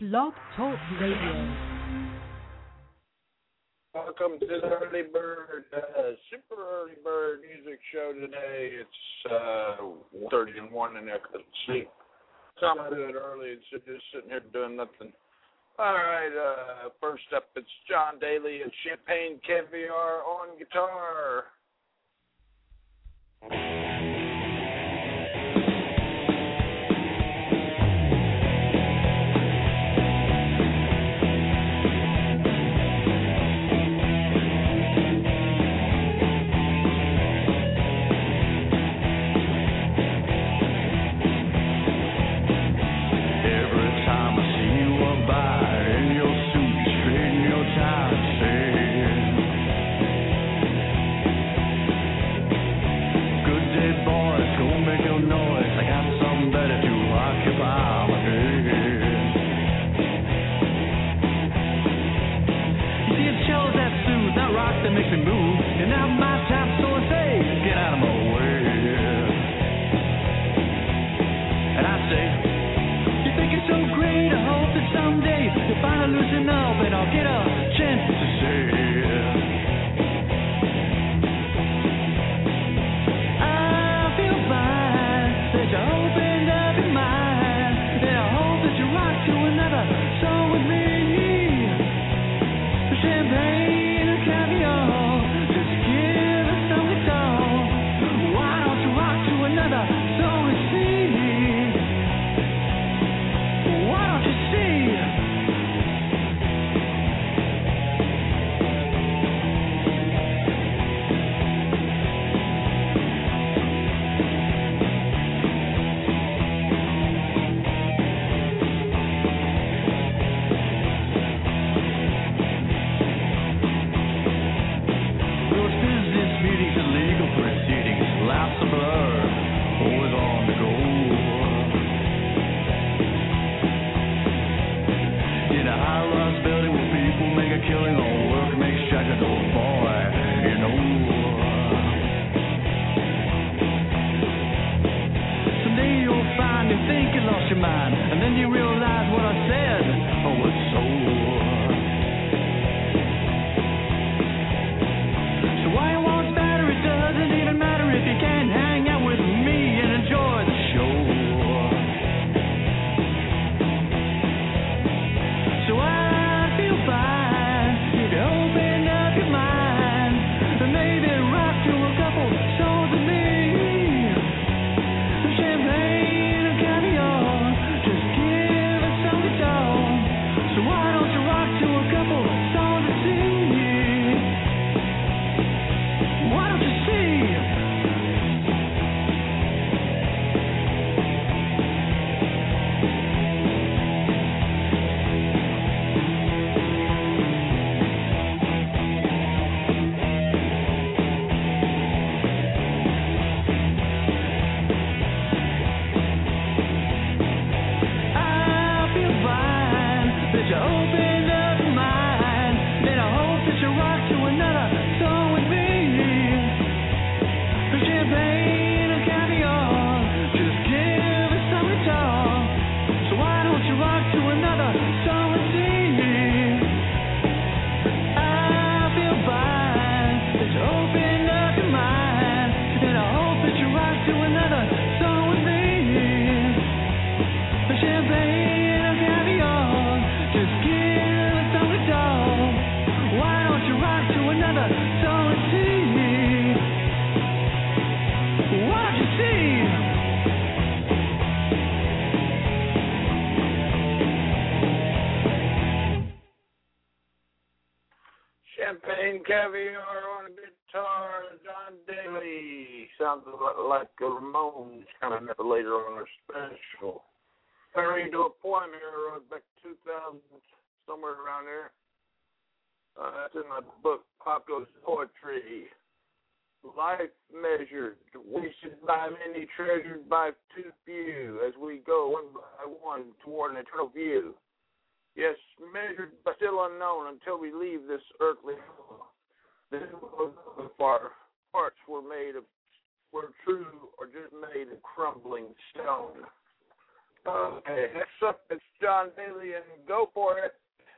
Blog Talk Radio. Welcome to the Early Bird, Super Early Bird Music Show today. It's 30 and 1 and I couldn't sleep. So I'm doing it early, so just sitting here doing nothing. All right, first up, it's John Daly and Champagne Caviar on guitar. Caviar on a guitar, John Daly. Sounds a lot like a Ramones coming up later on our special. I read to a poem here I wrote back 2000, somewhere around there. That's in my book, Paco's Poetry. Life measured, wasted by many, treasured by too few, as we go one by one toward an eternal view. Yes, measured but still unknown until we leave this earthly home. This of our hearts were true or just made of crumbling stone. Okay, next up it's John Daly and Go For It.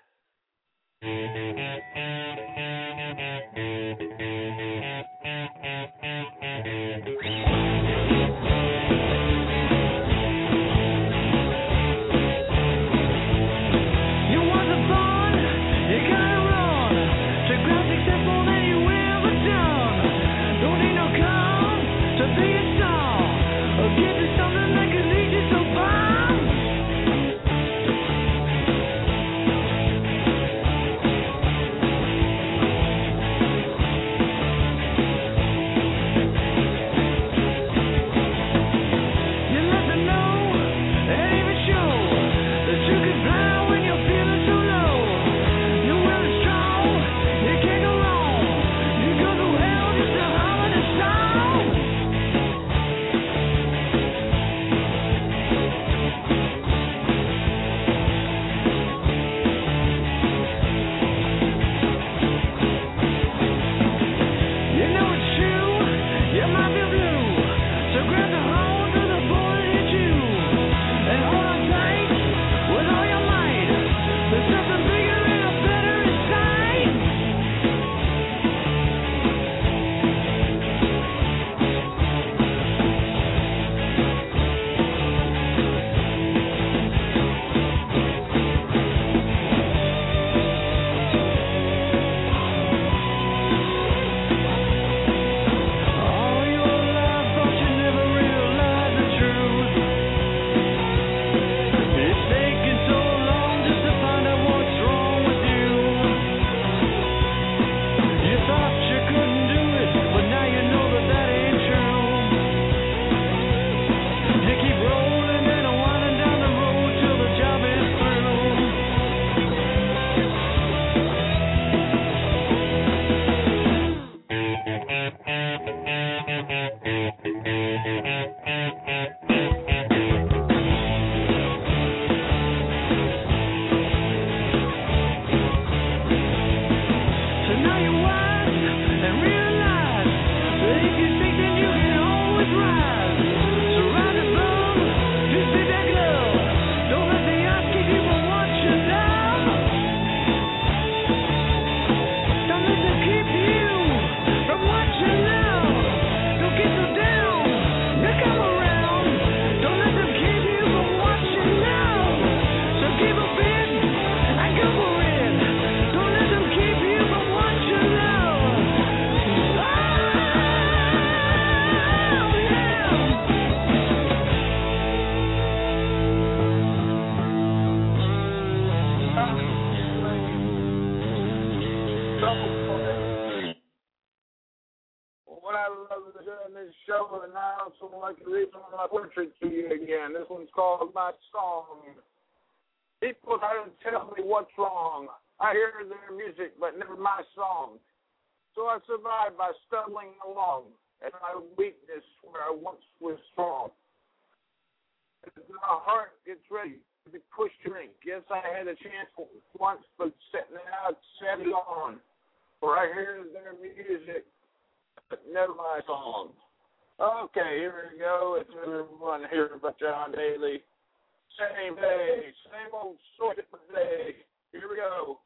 What I love is doing this show, and I also like to read some of my poetry to you again. This one's called My Song. People try to tell me what's wrong. I hear their music, but never my song. So I survive by stumbling along, and my weakness where I once was strong. As my heart gets ready to be pushed to drink. Yes, I had a chance once, but now it's set on. For I hear their music, but never my song. Okay, here we go. It's everyone here but John Daly. Same day, same old story, different day. Here we go.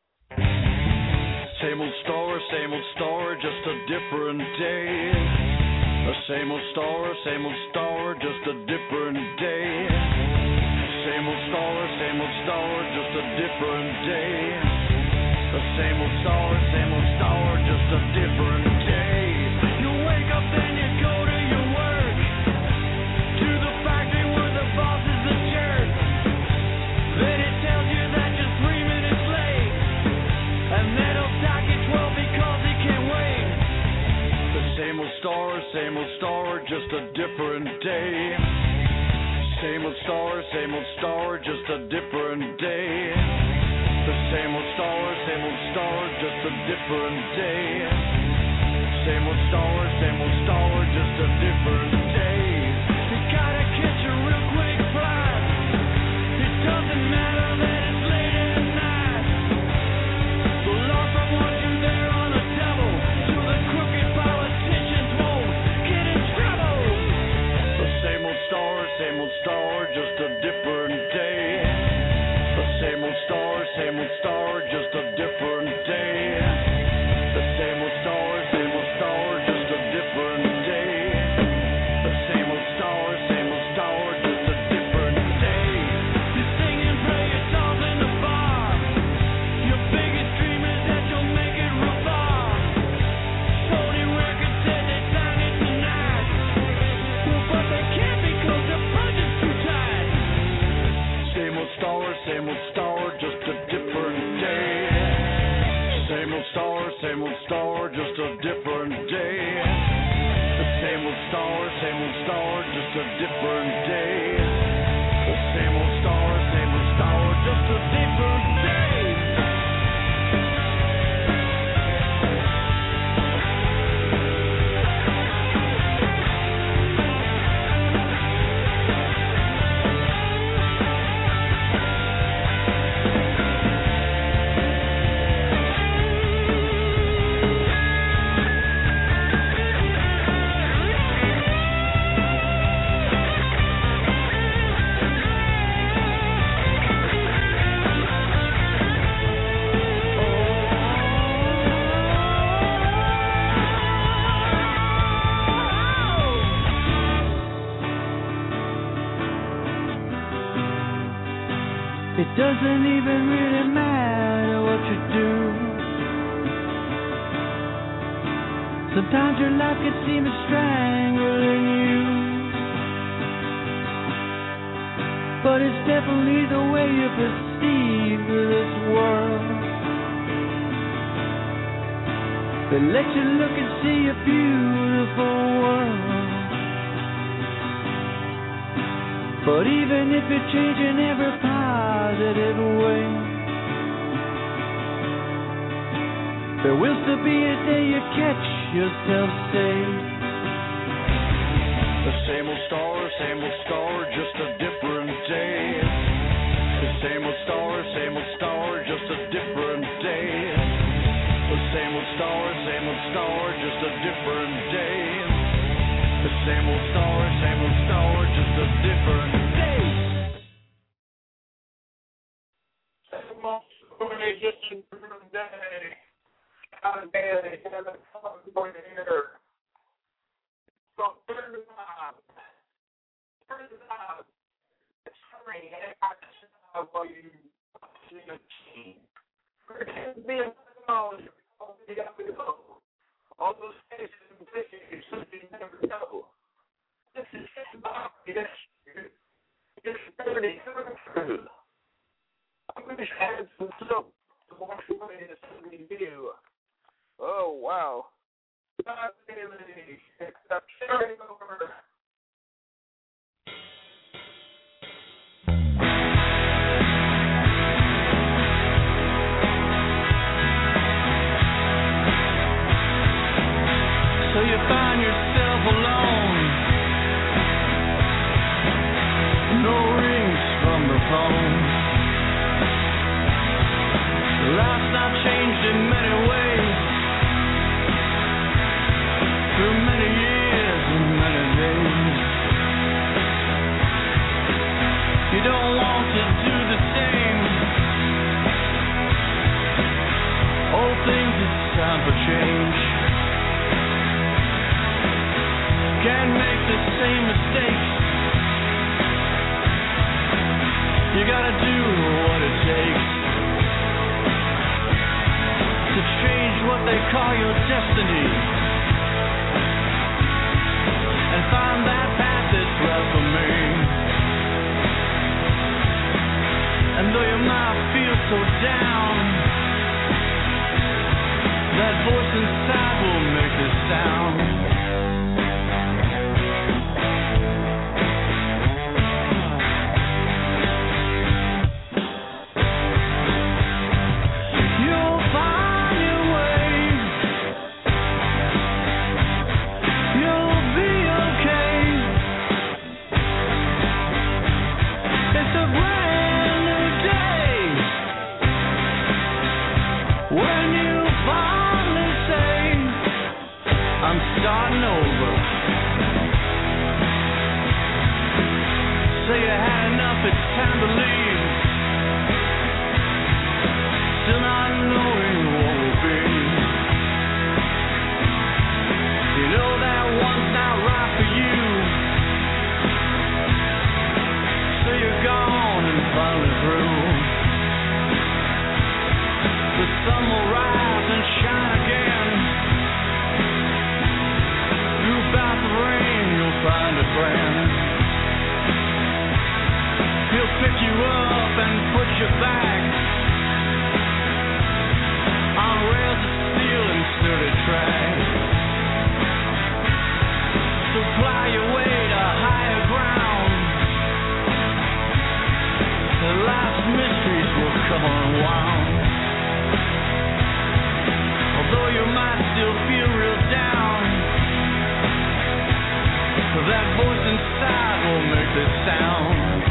Same old story, just a different day. The same old story, just a different day. Same old story, just a different day. The same old story, just a different day. You wake up, then you go to your work, to the factory where the boss is the jerk. Then it tells you that you're 3 minutes late, and then he'll dock you 12 because he can't wait. The same old story, just a different day. Same old story, just a different day. The same old story, just a different day. Same old story, just a different day. You gotta catch a real quick flight. It doesn't matter that it's late at night. The law don't want you there on the double, so the crooked politicians won't get in trouble. The same old story, just a different same old star, just a different day. The same old star, just a different day. The same old star, just a different day. You sing and pray your songs in the bar. Your biggest dream is that you'll make it real far. Sony Records said they signed it tonight. Well, but they can't because the budget's too tight. Same old star, just a different day. Same old star, just a different day. The same old star, just a different day. The same old star, just a different day. It doesn't even really matter what you do. Sometimes your life can seem to strangling you, but it's definitely the way you perceive this world that lets you look and see a beautiful world. But even if you change in every positive way, there will still be a day you catch yourself safe. The same old star, just a different day. The same old star, just a different day. The same old star, just a different day. The same old star, just a different day. Same old story, just a different day. God damn it, have a fun point here. So turn it on. Sorry, I saw while you watching a team. Pretend to be a technology. All those cases and issues that you never know. This is just about yesterday. It's 30 true. I wish I had some soap to wash away this ugly view. Oh, wow. God damn it. Except carrying over. So you find yourself alone, no rings from the phone. Life's not changed in many ways, through many years and many days. You don't want to do the same. Old things, it's time for change. Can't make the same mistakes. You gotta do what it takes to change what they call your destiny, and find that path that's right for me. And though you might feel so down, that voice inside will make a sound. When you finally say, I'm starting sun will rise and shine again. Throughout the rain, you'll find a friend. He'll pick you up and put you back on rails of steel and sturdy tracks. So fly your way to higher ground. Life's mysteries will come unwound. Although you might still feel real down, that voice inside will make this sound.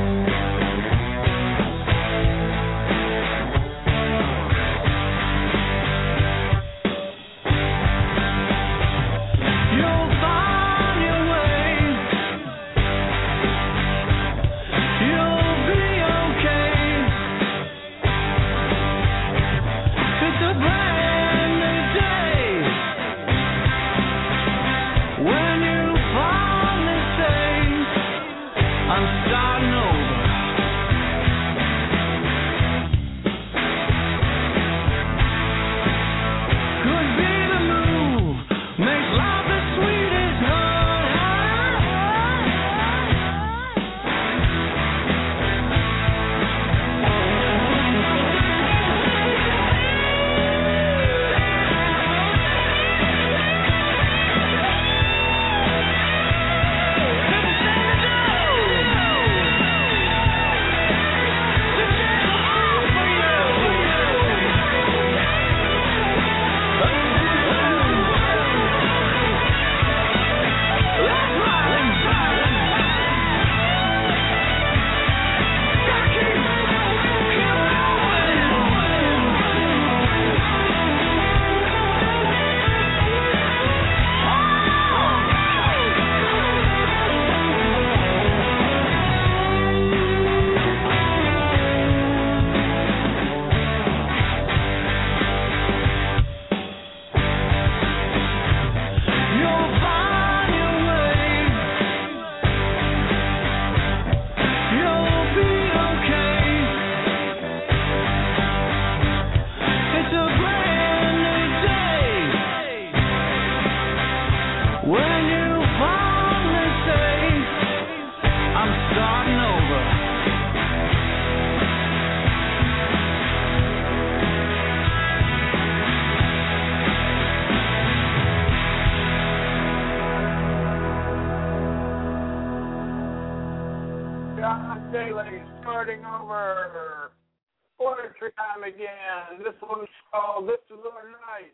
Again, this one's called This Is Our Night.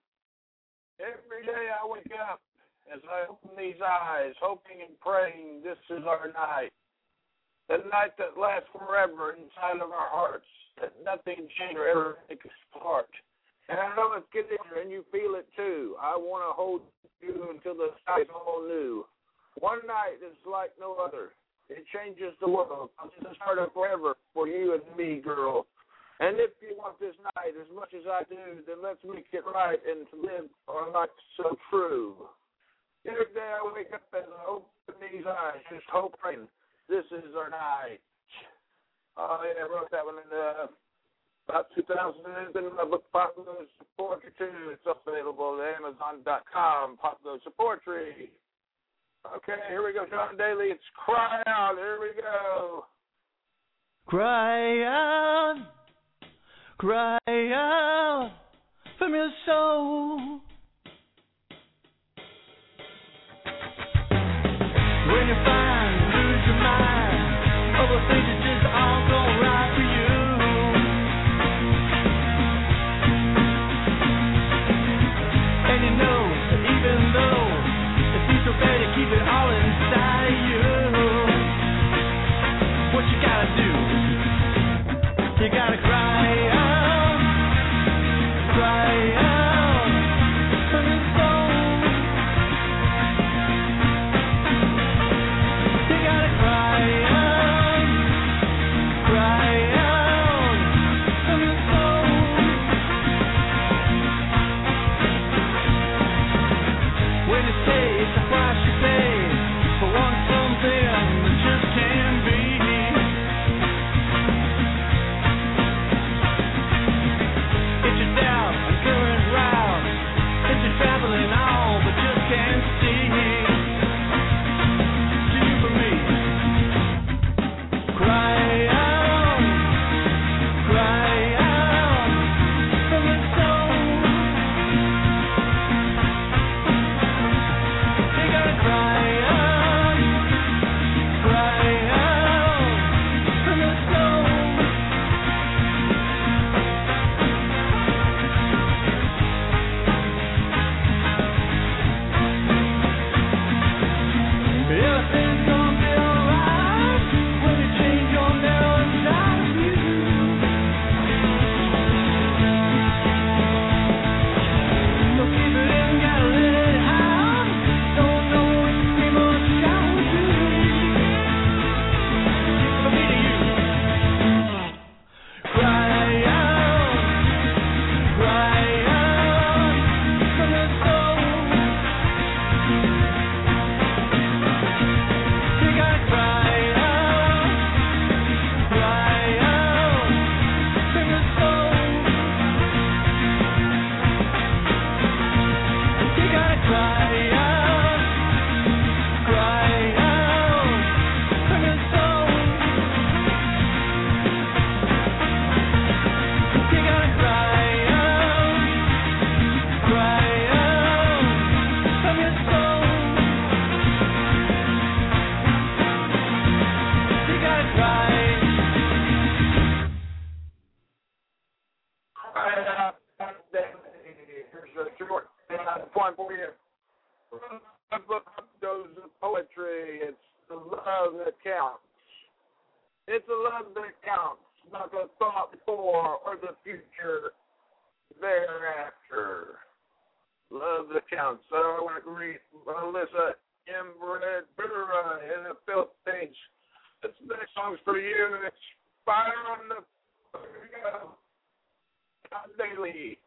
Every day I wake up as I open these eyes, hoping and praying this is our night. The night that lasts forever inside of our hearts, that nothing changes or ever take us apart. And I know it's getting there and you feel it too. I want to hold you until the sky's all new. One night is like no other. It changes the world. It's the start of forever for you and me, girl. And if you want this night as much as I do, then let's make it right and to live our life so true. Every day I wake up and I open these eyes, just hoping this is our night. Oh, yeah, I wrote that one in about 2000. It's been my book, Pop Goes to Poetry, too. It's available at Amazon.com, Pop Goes to Poetry. Okay, here we go, John Daly. It's Cry Out. Here we go. Cry out. Cry out from your soul. When you find, lose your mind over things that just aren't going right for you. And you know that even though it seems so bad to keep it all inside of you, what you gotta do, you gotta cry out. Cry out from your soul. You gotta cry out from your soul. When you say it's a price you pay for wanting something that just can't be. It's love that counts. It's a love that counts, not the thought for or the future thereafter. Love that counts. So I want to greet Melissa Inbred Bitter in the Philippines. This next song's for you. It's Fire on the John Daly.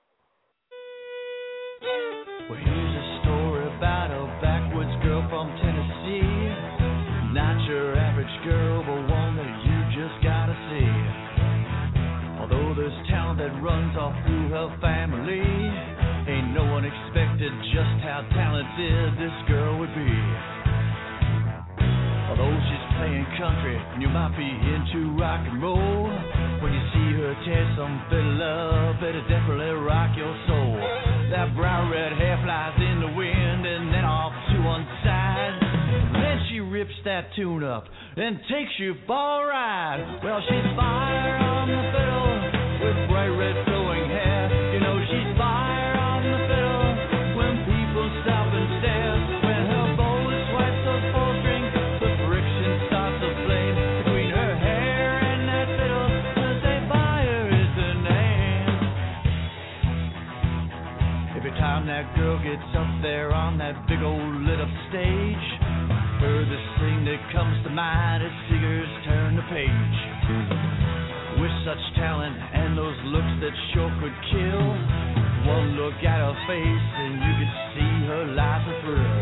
Well, here's a story about a backwoods girl from Tennessee. Not your average girl, but one that you just gotta see. Although there's talent that runs off through her family, ain't no one expected just how talented this girl would be. Although she's playing country and you might be into rock and roll, when you see her tear some fiddle up, it'll definitely rock your soul. That bright red hair flies in the wind and then off to one side. Then she rips that tune up and takes you for a ride. Well, she's fire on the fiddle with bright red flowing hair. You know she's fire on the fiddle when people stop and stare. When her bow swipes those four strings, the friction starts a flame between her hair and that fiddle. We'll say fire is the name. Every time that girl gets up there on that big old lit up stage, furthest thing that comes to mind is singers turn the page. With such talent and those looks that sure could kill, one look at her face and you could see her life's a thrill.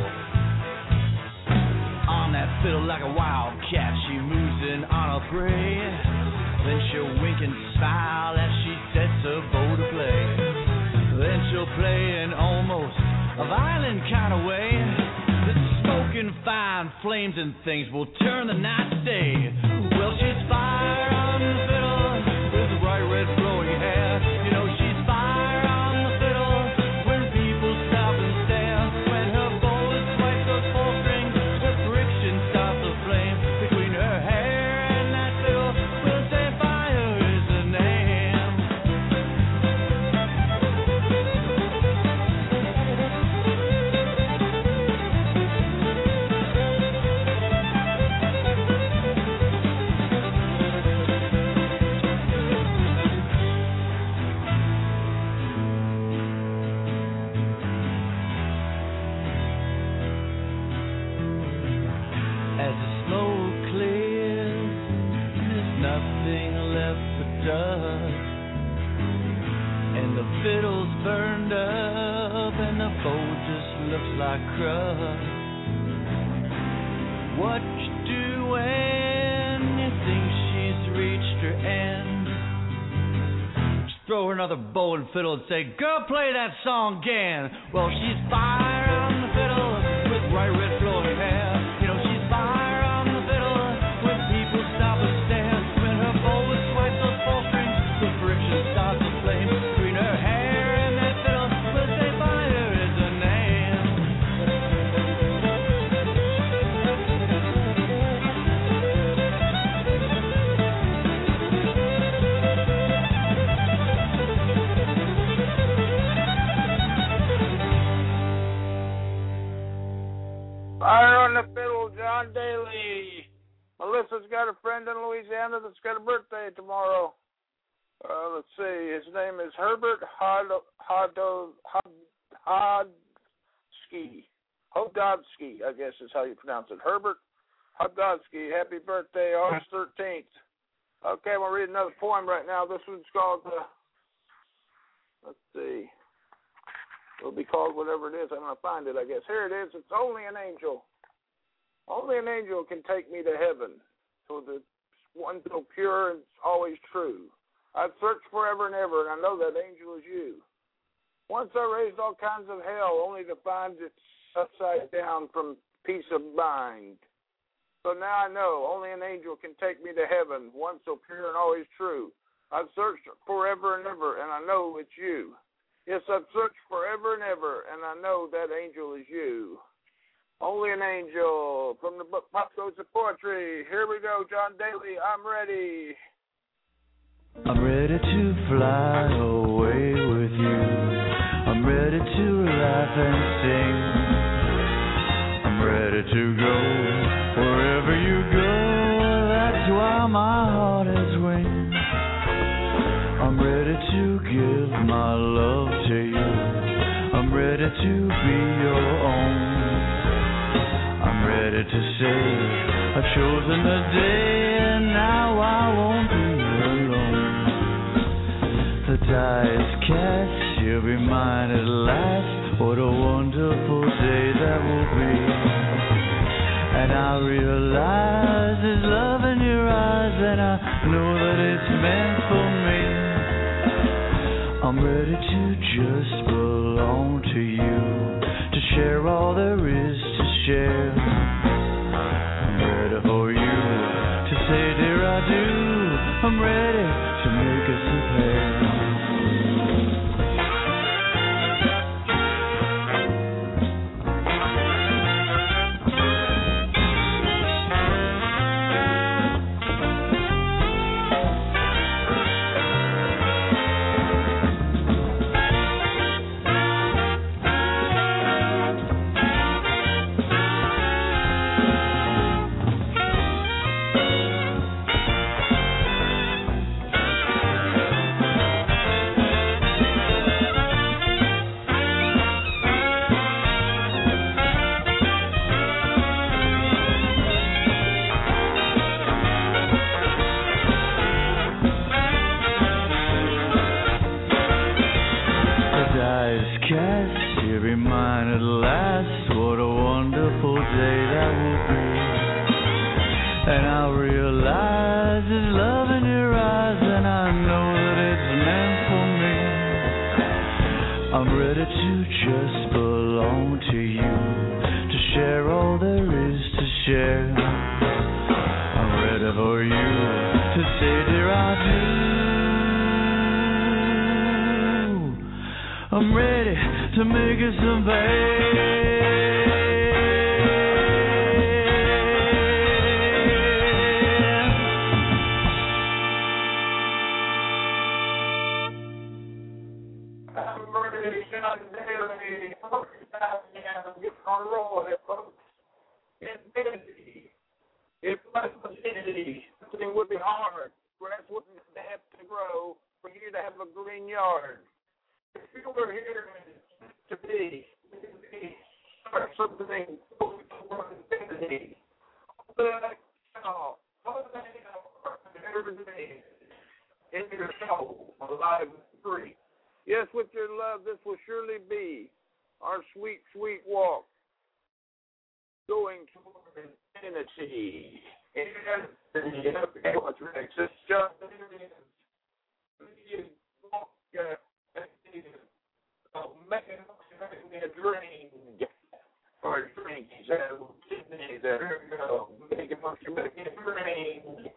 On that fiddle like a wildcat, she moves in on her prey. Then she'll wink and smile as she sets her bow to play. Then she'll play in almost a violent kind of way. The smoke and fire and flames and things will turn the night to day. Well, she's fire on the fiddle with the bright red flowing hair. You know she's fire on the fiddle when people stop and stare. When her bow swipes those four strings, the friction starts a flame between her hair and that fiddle. We'll say fire is the name. As the smoke clears, there's nothing left but dust, and the fiddle's burned up, and the bow just looks like crust. What you do when you think she's reached her end? Just throw her another bow and fiddle and say, "Girl, play that song again." Well, she's fire on the fiddle with bright red flowing hair. You know she's fire on the fiddle when people stop and stare. When her bow swipes those four strings, the friction starts to flame between her hair and that fiddle. We'll say fire is the name. Fire on the fiddle, John Daly. Melissa's got a friend in Louisiana that's got a birthday tomorrow. Let's see. His name is Herbert Hodowski, I guess is how you pronounce it. Herbert Hodowski. Happy birthday, August 13th. Okay, I'm going to read another poem right now. This one's called, let's see. It'll be called whatever it is. I'm going to find it, I guess. Here it is. It's Only an Angel. Only an angel can take me to heaven. So the one so pure and always true. I've searched forever and ever, and I know that angel is you. Once I raised all kinds of hell, only to find it upside down from peace of mind. So now I know only an angel can take me to heaven, one so pure and always true. I've searched forever and ever, and I know it's you. Yes, I've searched forever and ever, and I know that angel is you. Only an angel from the book Pop Codes of Poetry. Here we go, John Daly. I'm ready. I'm ready to fly away with you. I'm ready to laugh and sing. I'm ready to go wherever you go. to give my love to you. I'm ready to be your own. I'm ready to say I've chosen the day, and now I won't be alone. The die is cast, you'll be mine at last. What a wonderful day that will be. And I realize there's love in your eyes, and I know that it's meant for me. I'm ready to just belong to you, to share all there is to share. I'm ready for you to say, dear, I do. I'm ready to make us a pair. Yes, with your love, this will surely be our sweet, sweet walk going toward infinity. Okay, what's next? It's just making me a drink or a drink. There we go. Making me a drink.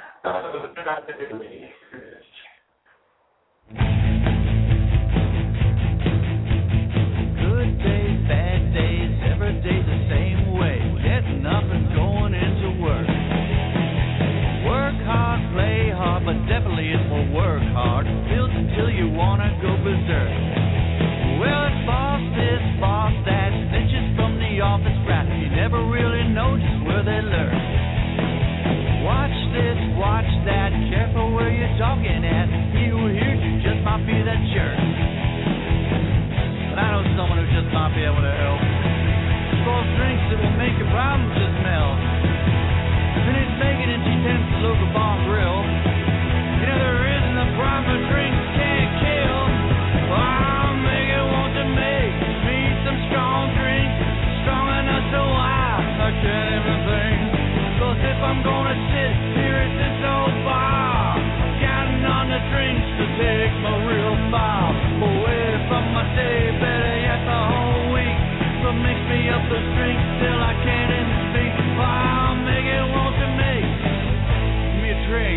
Good days, bad days, every day's the same way. Getting up and going into work. Work hard, play hard, but definitely it's more work hard. Build until you wanna go berserk. Well, it's boss this, boss that, snitches from the office rap. You never really know just where they lurk. Watch this, watch that, careful where you're talking at. He who hears you just might be that jerk. But I know someone who just might be able to help. False drinks that will make your problems just melt. Finished making it, she tends to local bar grill. You know there isn't a proper drink can't kill. I'll make it want to make me some strong drink, strong enough so I can't even think. 'Cause if I'm gonna sit here at this old bar, counting on the drinks to take my real far away from my day, better yet the whole week. So mix me up those drinks till I can't even speak. I'll make it want to make me a drink.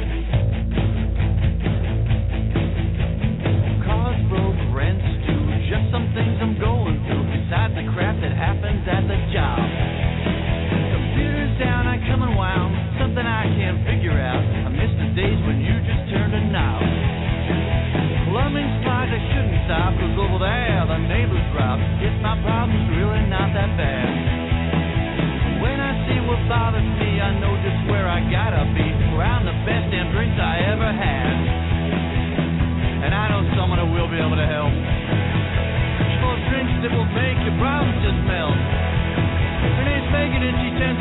Cars broke, rents due, just some things I'm going through. Besides the crap that happens at the job. Computers down, I come unwound, something I can't figure out. I miss the days when you just turned a knob. Plumbing's clogged, I shouldn't stop, 'cause over there the neighbors rob. Guess my problem's really not that bad. When I see what bothers me, I know just where I gotta be. Around the best damn drinks I ever had.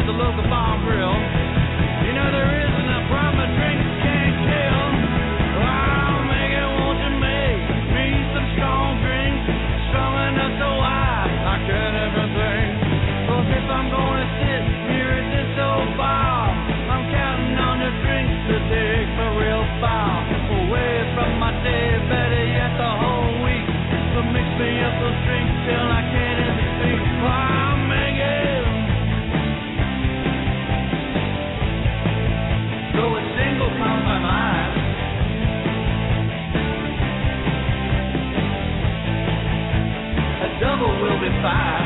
to the local bar grill. You know there isn't a problem a drink can't kill. Oh, Megan, won't you make me some strong drinks, strong enough so I can everything. 'Cause if I'm gonna sit here at this old bar, I'm counting on the drinks to take me real far away from my day, better yet the whole week. So mix me up those drinks till I can't even speak. Oh, Megan. So a single comes my mind. A double will be fine.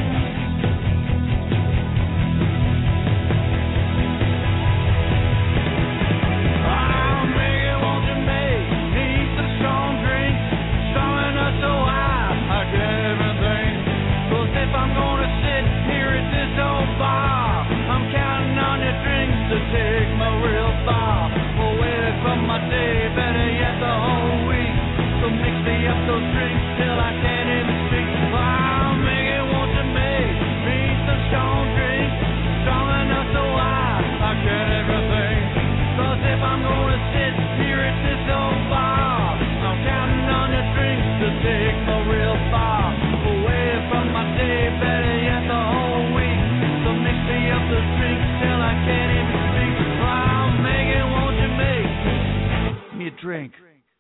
Oh, Megan, won't you make me some strong drinks, strong enough so I get everything. 'Cause if I'm gonna sit here at this old bar, I'm counting on your drinks to take me real far away from my day, better yet the whole week. So mix me up those drinks till I can't even speak. Oh, Megan, won't you make me some strong drinks, strong enough so I get everything. 'Cause if I'm gonna sit here at this old bar, I'm counting on your drinks to take me real far away from my day, better yet the whole week. So mix me up those drinks till I can't even speak. Oh, Megan, won't you make me a drink?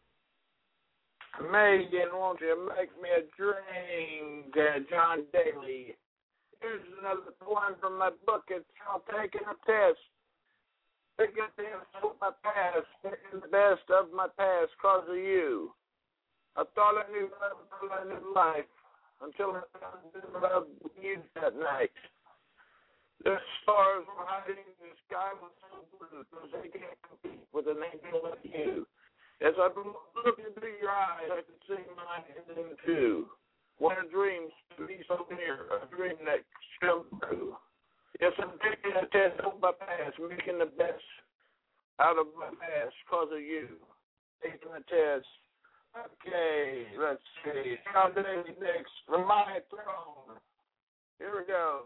Megan, won't you make me a drink? John Daly. Here's another poem from my book. It's called Taking a Test. Taking a test of my past, taking the best of my past because of you. I thought I knew love, I thought I knew life, until I found love with you that night. The stars were hiding, the sky was so blue, because they can't compete with an angel like you. As I looked into your eyes, I could see mine in them too. What a dream to be so near, a dream that come true. Yes, I'm taking a test of my past, making the best out of my past because of you. Taking a test. Okay, let's see. John Daly next from my throne. Here we go.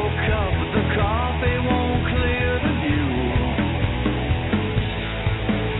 Coffee won't clear the view.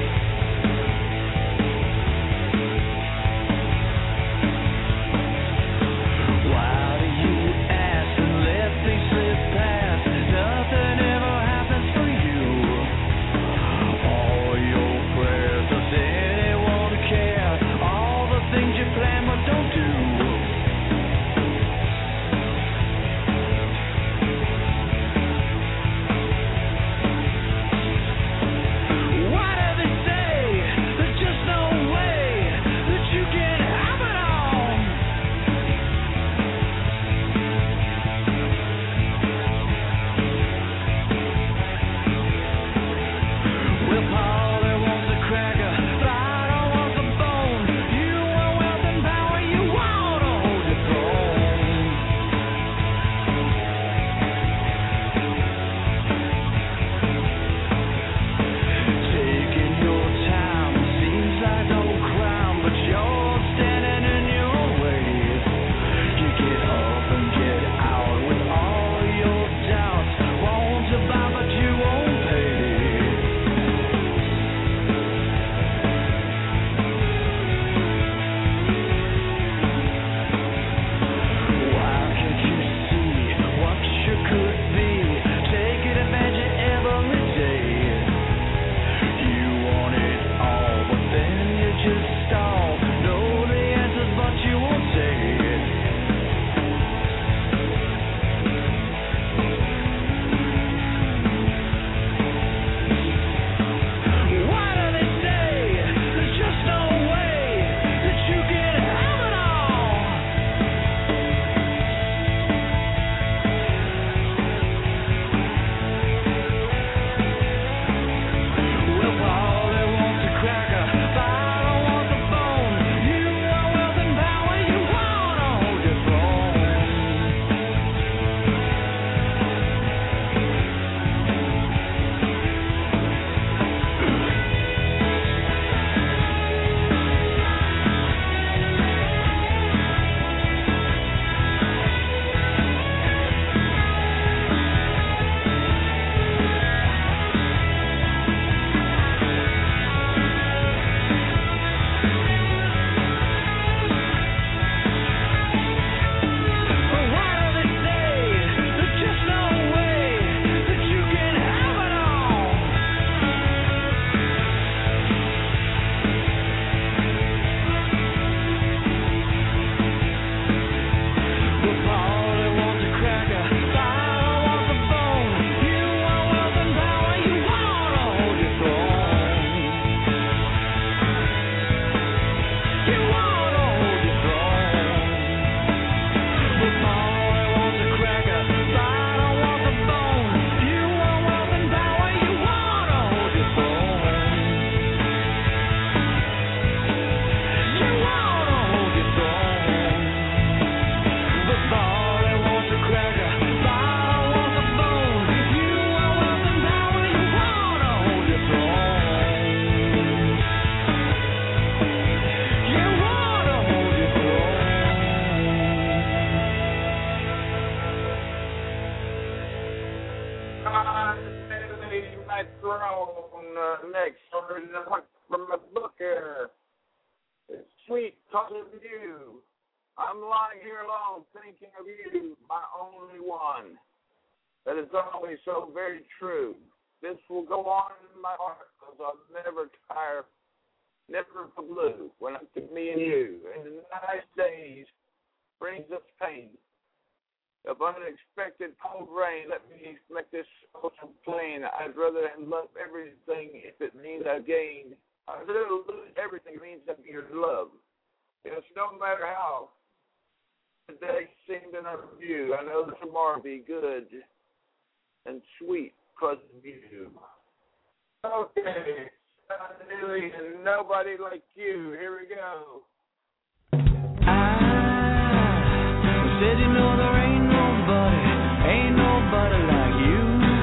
that throne next. From the book here. It's sweet talking of you. I'm lying here alone thinking of you, my only one. That is always so very true. This will go on in my heart because I'll never tire, never for blue when I'm to me and you. And the nice days brings us pain. Of unexpected cold rain, let me make this ocean plain. I'd rather love everything if it means I gain. I'd rather lose everything if it means I get your love. It's no matter how the day seemed in our view. I know tomorrow will be good and sweet because of you. Okay, and nobody like you. Here we go. I said you know there ain't nobody like you.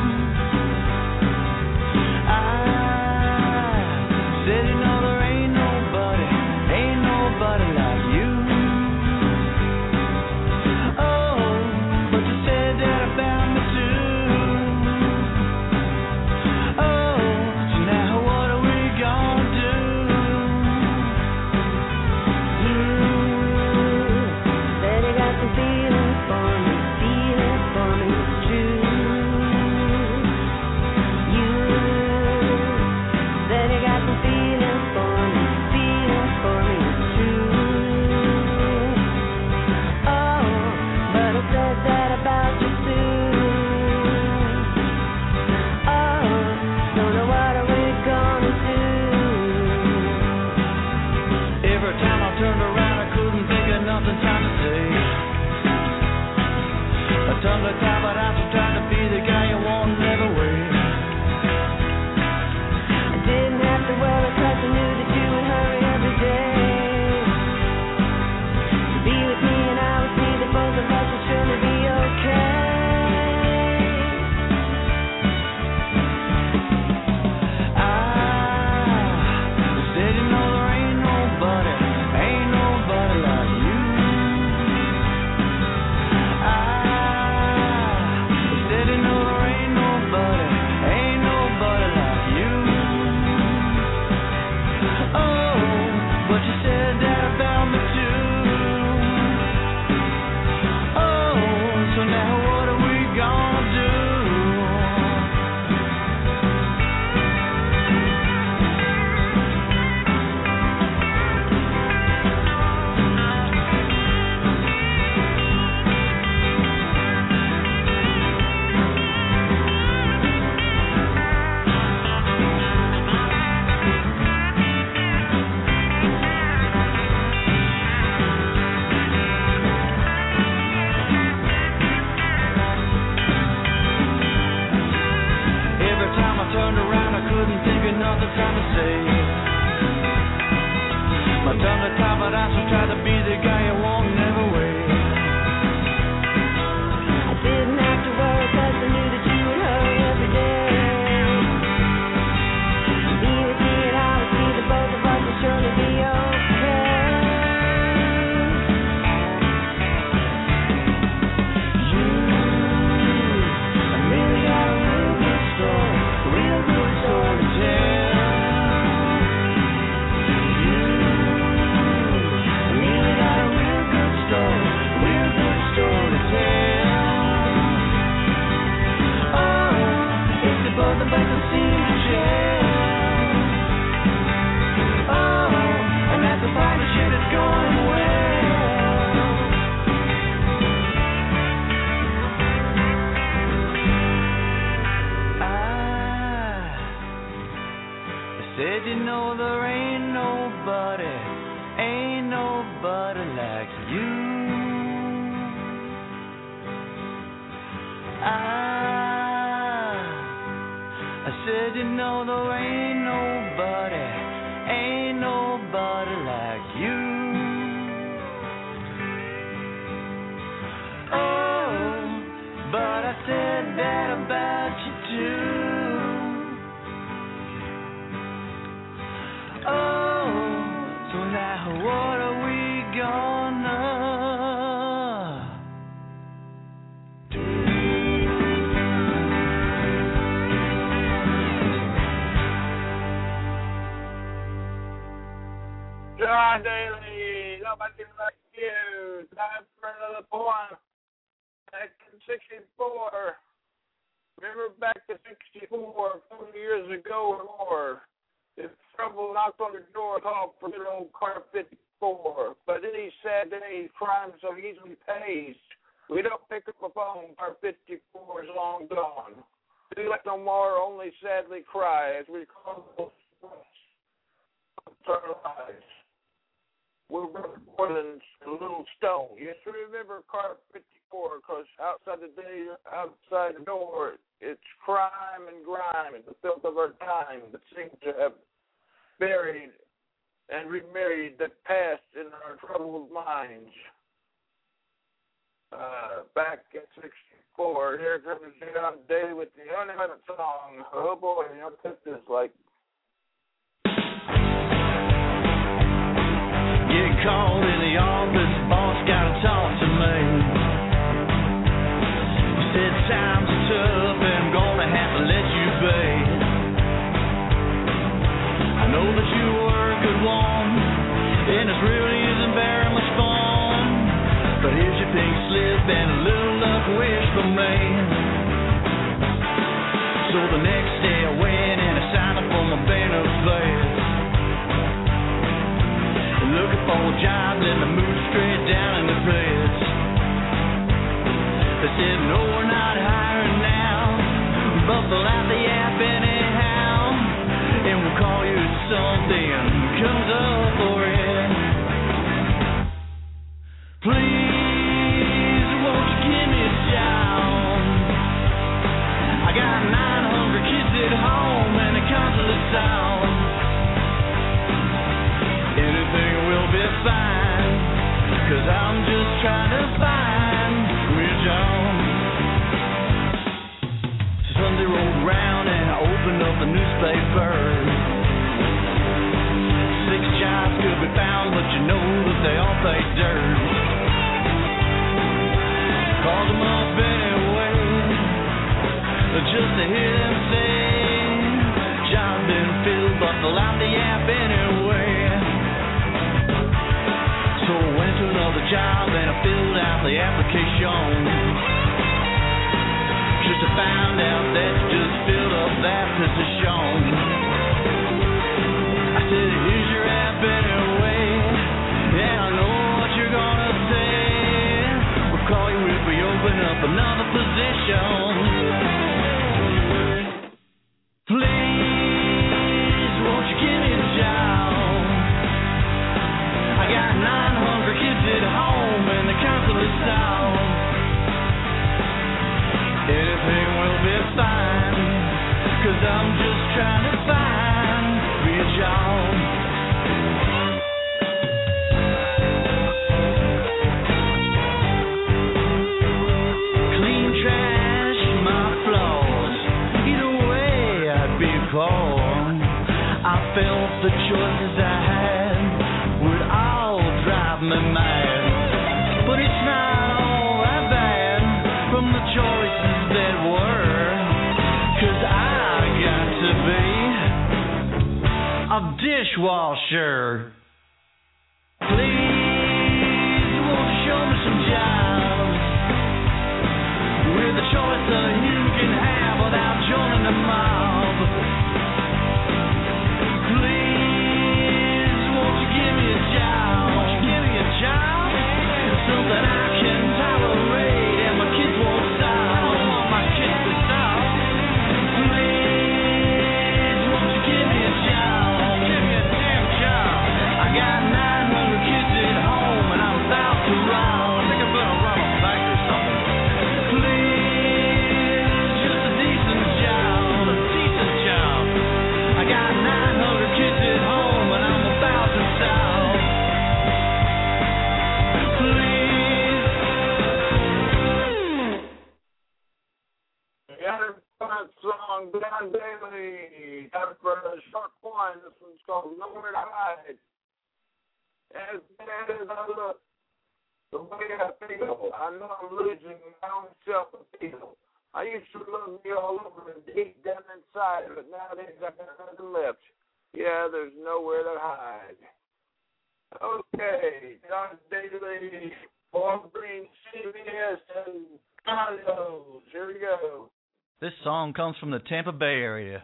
I said you know there ain't nobody like you. Oh, but you said that about me too. Oh, so now what are we gonna do? You said you got some feelings for me, it's true. You said you got some feelings for me, it's true. Oh, but I said that about you too. Oh, so now what are we gonna do? Every time I turned around, I couldn't think of nothing time to say. A tongue to tie, but I'm trying to be the guy you want never wait. I didn't have to worry 'cause I knew that you would hurry every day. To be with me and I would see that both of us would surely be okay. I said you know there ain't nobody like you. I said you know there ain't nobody like you. Oh, but you said that about me too. Oh, so now what are we gonna do? Every time I turned around, I couldn't think of nothing time to say. My tongue to tie, but I still tried to be the guy you won't never wait. I didn't have to worry 'cause I knew that you would hurry every day. Be with me and I would see that both of us would surely be okay. You really got a real good story to tell. You really got a real good story to tell. Oh, if the both of us would seem to gel. Oh, and that's the partnership that's going well. I said you know there ain't nobody like you. I said you know there ain't nobody like you. Oh, but I said that about you too. Oh, so now what are we gonna do? John Daly, nobody like you. Time for another poem. Back in 64. Remember back to 64, 40 years ago or more. If trouble knocked on the door, called for good old car 54. But in these sad days, crime so easily pays. We don't pick up a phone, car 54 is long gone. We let no more, only sadly cry as we call those our lives. We're more than a little stone. Yes, remember car 54, because outside the door, it's crime and grime and the filth of our time that seems to have buried and remarried the past in our troubled minds. Back at 64, here comes John Daly with the Unlimited song. Oh boy, you know what this is like. Get called in the office, boss gotta talk to me. You said times are tough and I'm gonna have to let you be. I know that you were a good one, and this really isn't very much fun. But here's your pink slip and a little luck wish for me. So the next day I went and I signed up for my benefits. Looking for a job, then I moved straight down in the pits. They said, no, we're not hiring now, but fill out the app anyhow, and we'll call you if something comes up for it. Please, won't you give me a job? I got 900 kids at home and a consulate sound. Anything will be fine, 'cause I'm just trying to find me a job. Sunday rolled around and I opened up the newspaper. 6 jobs could be found, but you know that they all pay dirt. Called them up anyway, just to hear them say, job's been filled, but fill out the app anyway. So I went to another job and I filled out the application, just to find out that you just filled up that position. I said, here's your app anyway, and I know what you're gonna say. We'll call you if we open up another position. Please, won't you give me a job? I got 900 kids at home and the consulate sound. Anything will be fine, 'cause I'm just trying to find me a job. Clean trash, my flaws, either way I'd be called. I felt the choices I had would all drive me mad, but it's not all that bad from the choices that were, 'cause I got to be a dishwasher. Please, won't you show me some jobs with a choice that you can have without joining the mob? Please, won't you give me a job? Won't you give me a job? Something I can tolerate and my kids won't stop. I don't want my kids to stop. Please, won't you give me a job? Give me a damn job. I got 900 kids at home and I'm about to rob. I think I'm gonna rob a bank or something. Please, just a decent job. A decent job. I got 900 kids at home and I'm about to stop. Please. The other fun song, John Daly, time for a short one. This one's called Nowhere to Hide. As bad as I look, the way I feel, I know I'm losing my own self-appeal. I used to love me all over and deep down inside, but nowadays I've got nothing left. Yeah, there's nowhere to hide. Okay, John Daly, Walgreens, CVS, and condos. Here we go. This song comes from the Tampa Bay area.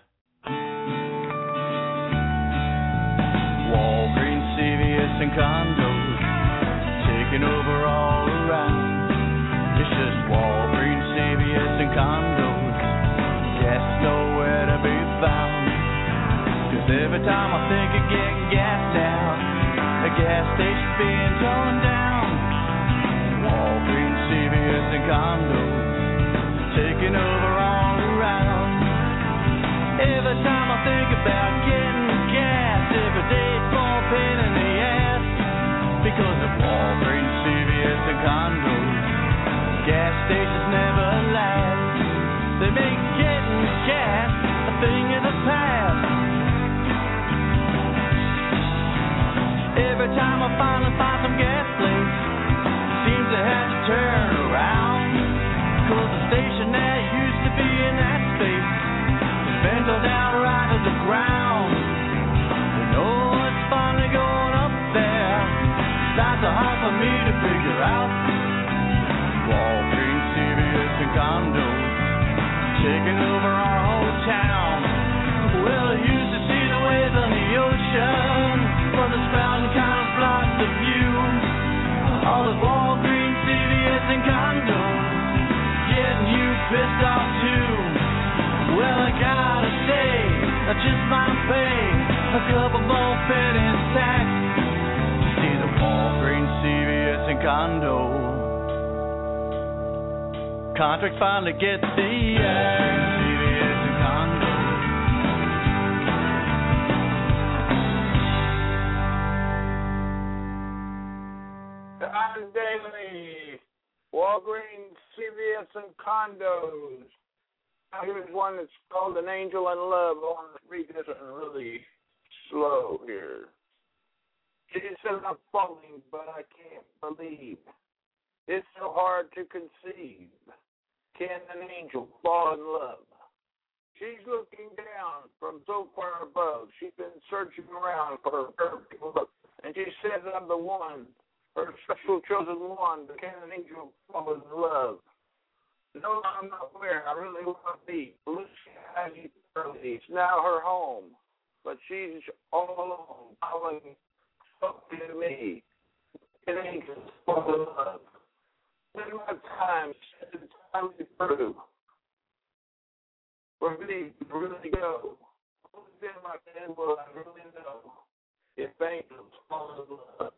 Walgreens, CVS, and condos taking over all around. It's just Walgreens, CVS, and condos. Gas is nowhere to be found. 'Cause every time I think of getting gas now, a gas station's being torn down. Walgreens, CVS, and condos taking over all around. Every time I think about getting gas, every day it's more pain in the ass. Because of Walgreens, CVS, and condos, gas stations never last. They make getting gas a thing of the past. Every time I finally find some gas place, seems to have to turn around. 'Cause the station that used to be in that space is bent down right to the ground. You know it's finally going up there. That's hard for me to figure out. Walgreens, CVS, and condos taking over our whole town. Well, I used to see the waves on the ocean, but the spouting kind of blocked the view. All the Walgreens, CVS, and condos getting you pissed off too. Well, I gotta say, I just might pay a couple more pennies tax to see the Walgreens, CVS, and condo contract finally gets the act. CVS and condo. John Daly, Walgreens, CVS, and condos. Now here's one that's called An Angel in Love. I want to read this one really slow here. She says, I'm falling, but I can't believe. It's so hard to conceive. Can an angel fall in love? She's looking down from so far above. She's been searching around for her perfect look. And she says, I'm the one, her special chosen one. But can an angel fall in love? No, I'm not where I really want to be. Lucy it's now her home. But she's all alone, calling something to me. Can angels fall in love? When my time, it's time to prove. For me to really go. Who's in my head will I really know if angels fall in love?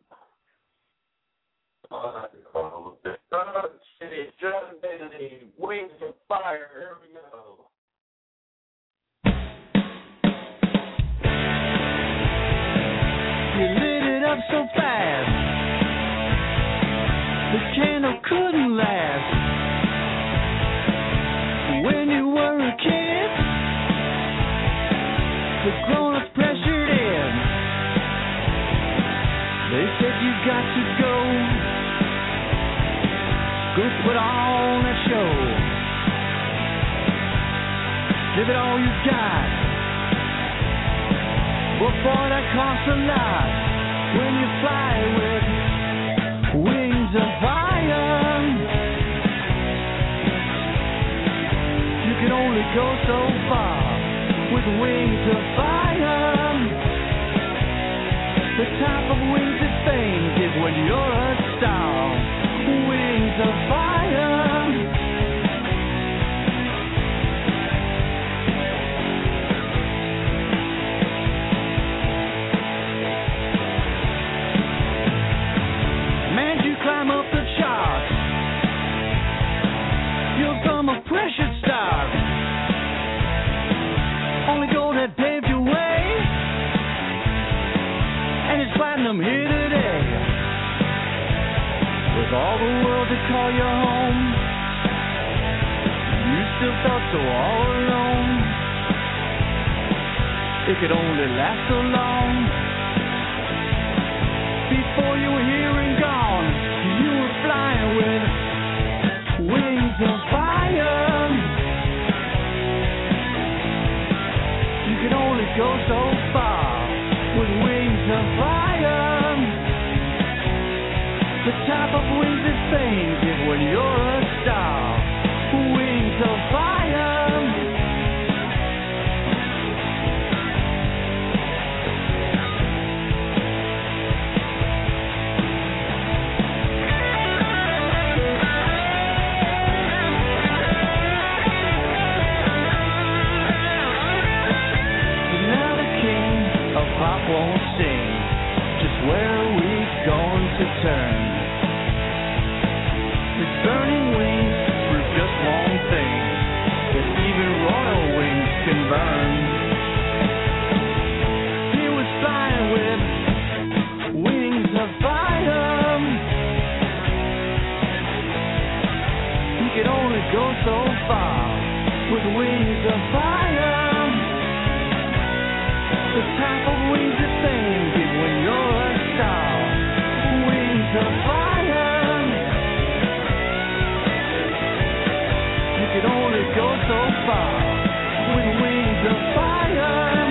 City, John Daly, Wings of Fire, here we go. You lit it up so fast, the candle couldn't last. When you were a kid, the grown-ups pressured in. They said you got to go put on a show. Give it all you got. But boy, that costs a lot when you fly with wings of fire. You can only go so far with wings of fire. The type of wings that fame gives when you're a star. Wings of fire. Man, you climb up the charts, you'll become a precious star. Only gold that paved your way, and it's platinum here today. With all the world to call your home, you still felt so all alone. It could only last so long. Before you were here and gone, you were flying with wings of fire. You could only go so far with wings of fire. things that even royal wings can burn. He was flying with wings of fire. He could only go so far with wings of fire. The type of wings that fame give when you're a star. Wings of fire. You can only go so far with wings of fire.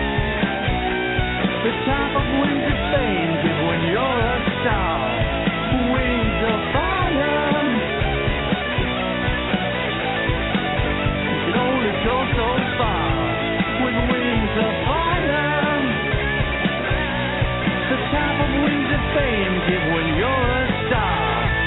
The type of wings that fame give when you're a star. Wings of fire. You can only go so far with wings of fire. The type of wings that fame give when you're a star.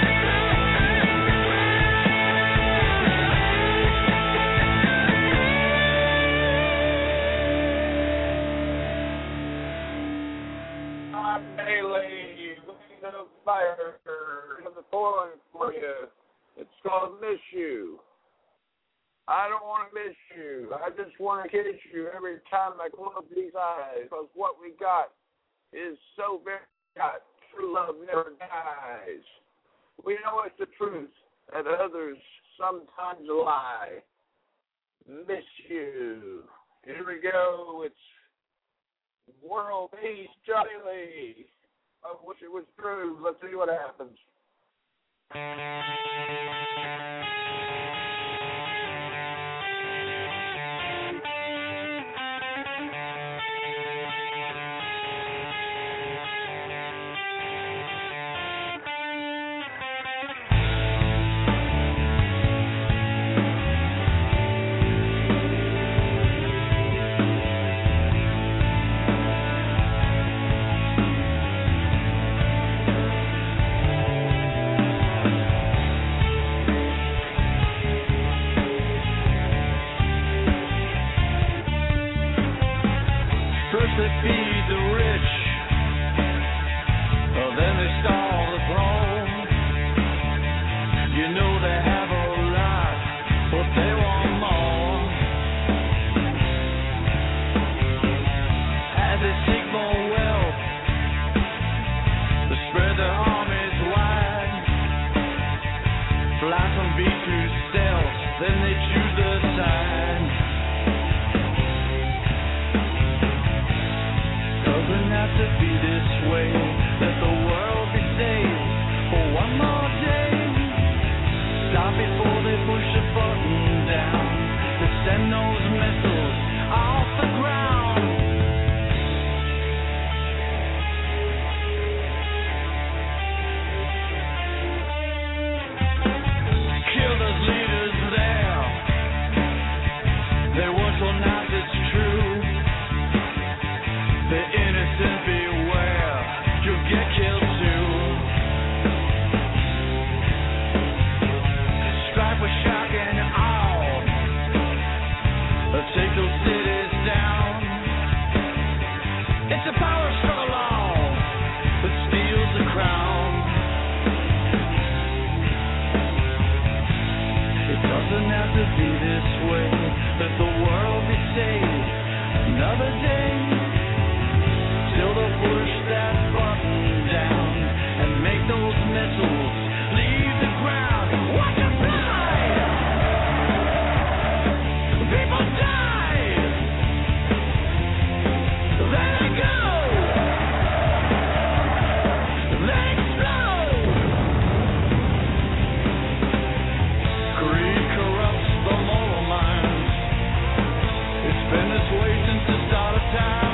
John Daly, Wings of Fire, another poem for you. It's called Miss You. I don't want to miss you. I just want to kiss you every time I close these eyes. Because what we got is so very hot. True love never dies. We know it's the truth, and others sometimes lie. Miss you. Here we go. It's World Peace Daily. I wish it was true. Let's see what happens. They feed the rich, then they stall the throne. You know they have a lot, but they want more. As they seek more wealth, they spread their armies wide. Fly from beat to stealth, then they choose their side. Doesn't have to be this way. Let the world be saved for one more day. Stop before they push the button down to send those missiles off the ground. Kill those leaders there. They were so nice, it's true. The innocent beware, you'll get killed too. Strike with shock and awe. Take those cities down. It's a power struggle on that steals the crown. It doesn't have to be this way. Let the world be saved another day. Till they'll push that button down and make those missiles leave the ground. Watch them fly! People die! There they go! They explode! Greed corrupts the moral mind. It's been this way since the start of time.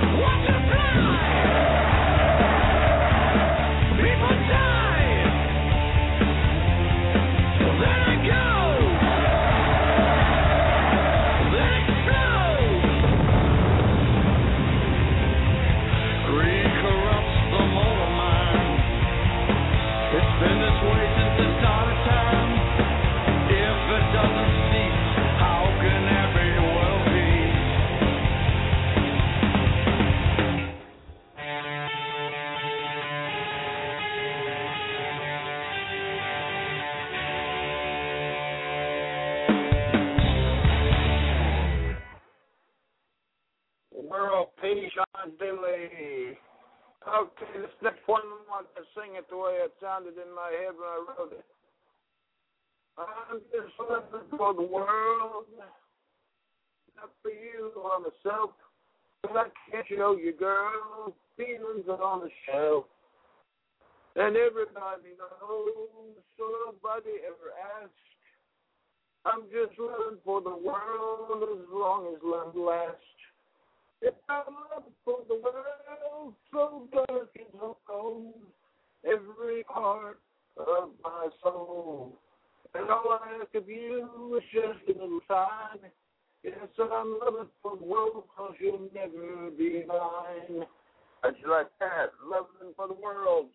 World peace, John Daly. Okay, this next one I want to sing it the way it sounded in my head when I wrote it. I'm just living for the world, not for you or myself. But I can't show you, girl, feelings are on the shelf. And everybody knows, so nobody ever asks. I'm just living for the world as long as love lasts. If I'm living for the world, so dark and so cold, every part of my soul. And all I ask of you is just a little time. Yes, I'm living for the world, 'cause you'll never be mine. How'd you like that? Living for the world.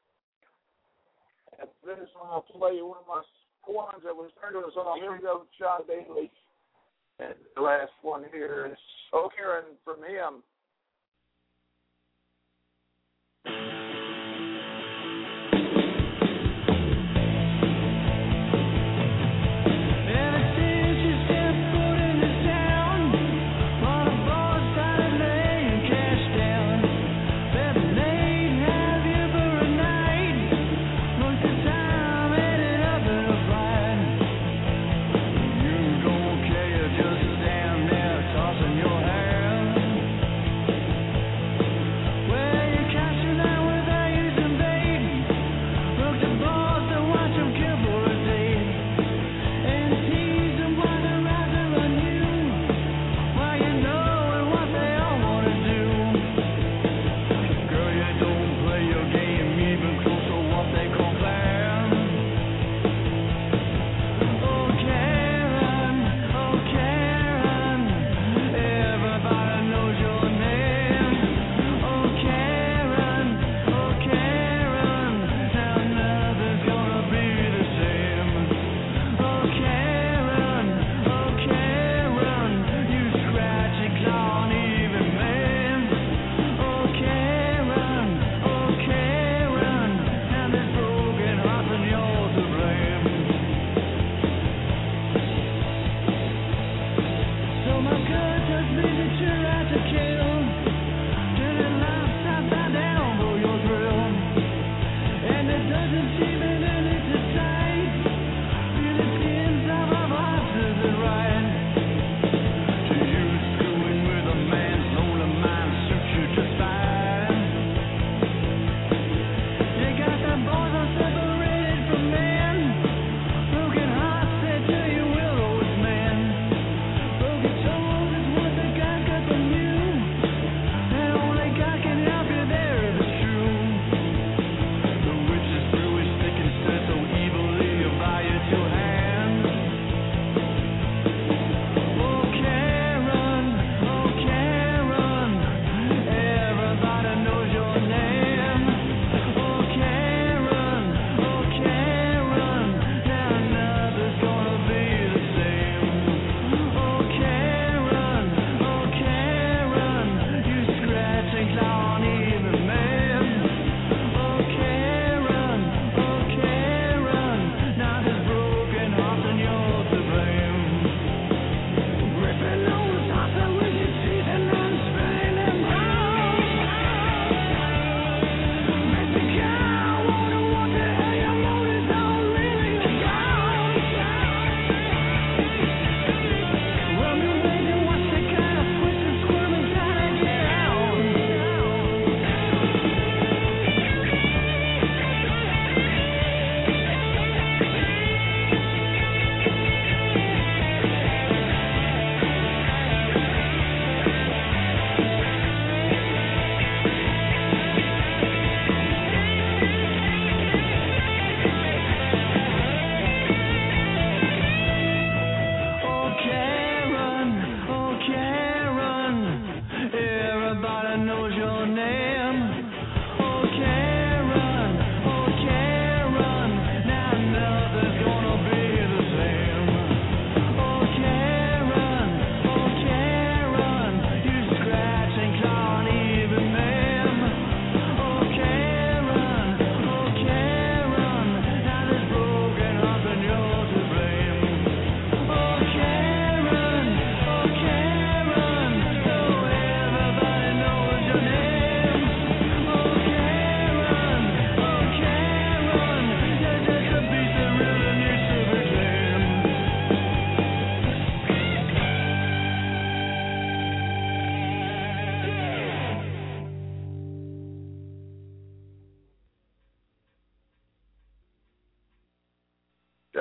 After this, I'll play you one of my ones that was turned to a song. Here we go, John Daly. And the last one here is "Oh Karen" from him. Your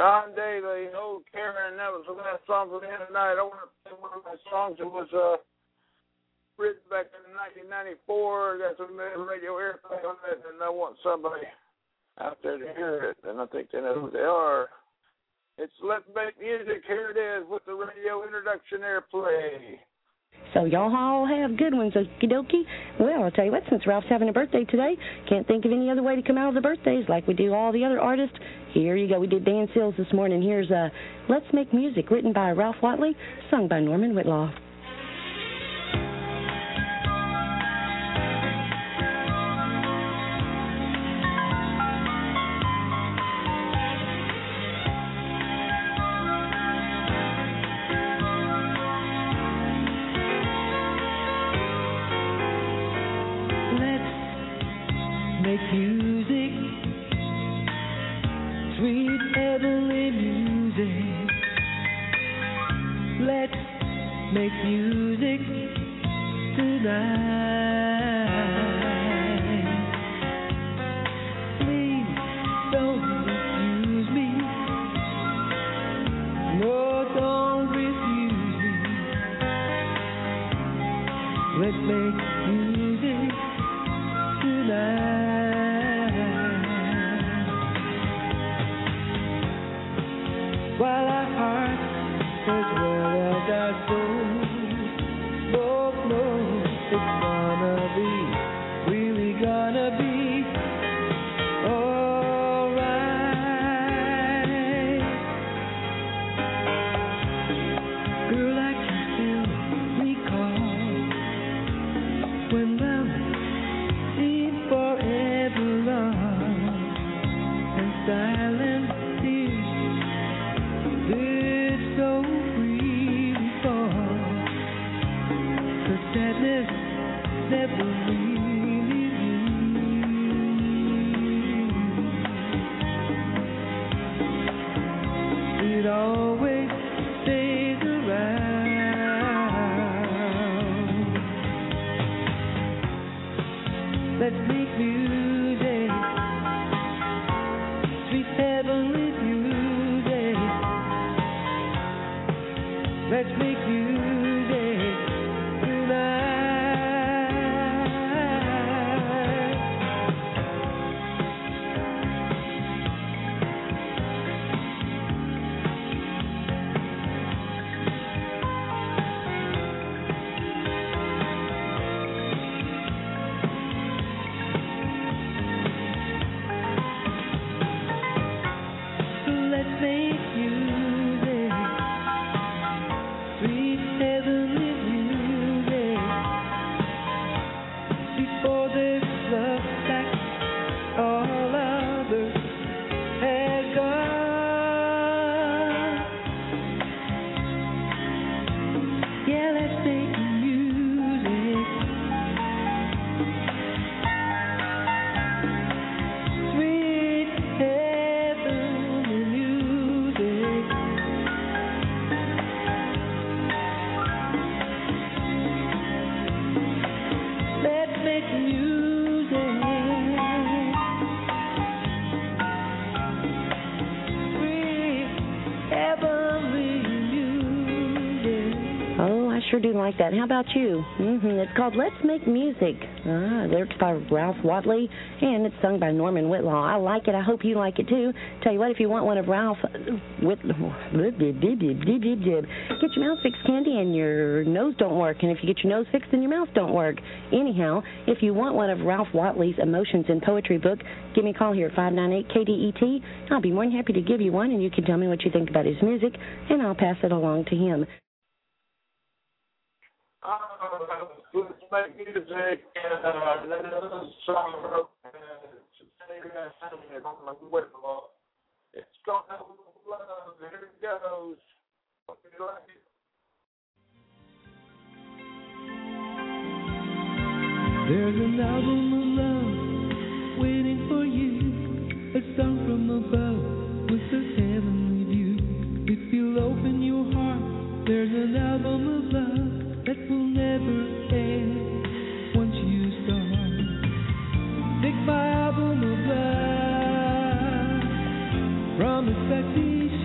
John Daly, Old Karen, that was the last song for the end of the night. I want to play one of my songs that was written back in 1994. Got some radio airplay on it, and I want somebody out there to hear it, and I think they know who they are. It's Let's Make Music. Here it is with the radio introduction airplay. So y'all all have good ones, okie dokie. Well, I'll tell you what, since Ralph's having a birthday today, can't think of any other way to come out of the birthdays like we do all the other artists. Here you go. We did Dan Seals this morning. Here's Let's Make Music, written by Ralph Watley, sung by Norman Whitlaw. Make music, sweet heavenly music. Let's make music tonight. Please don't refuse me. No, don't refuse me. Let's make music tonight. While our hearts as well as our souls both know it's gonna be, really gonna be alright. Girl, I can still recall when love seemed forever long and silent tears did so freely fall. The sadness never really leaves. It always stays around. Let's make music, sweet heavenly music. Let's make music tonight. So let's make music, sweet heavenly music. Before this love like all others has gone. Yeah, let's make music, sweet heavenly music. Let's make music, sweet heavenly music. Oh, I sure do like that. How about you? It's called Let's Make Music. Lyrics by Ralph Watley, and it's sung by Norman Whitlaw. I like it. I hope you like it, too. Tell you what, if you want one of Ralph Whitlaw, get your mouth fixed, Candy, and your nose don't work. And if you get your nose fixed, then your mouth don't work. Anyhow, if you want one of Ralph Watley's Emotions in Poetry book, give me a call here at 598-KDET. I'll be more than happy to give you one, and you can tell me what you think about his music, and I'll pass it along to him. Let's Make Music, and that other song I wrote, it's called Love. Here it goes. Hope you like it. There's an album of love waiting for you, a song from above with a heavenly view. If you'll open your heart, there's an album of love that will never end once you start. Take my album of love from its back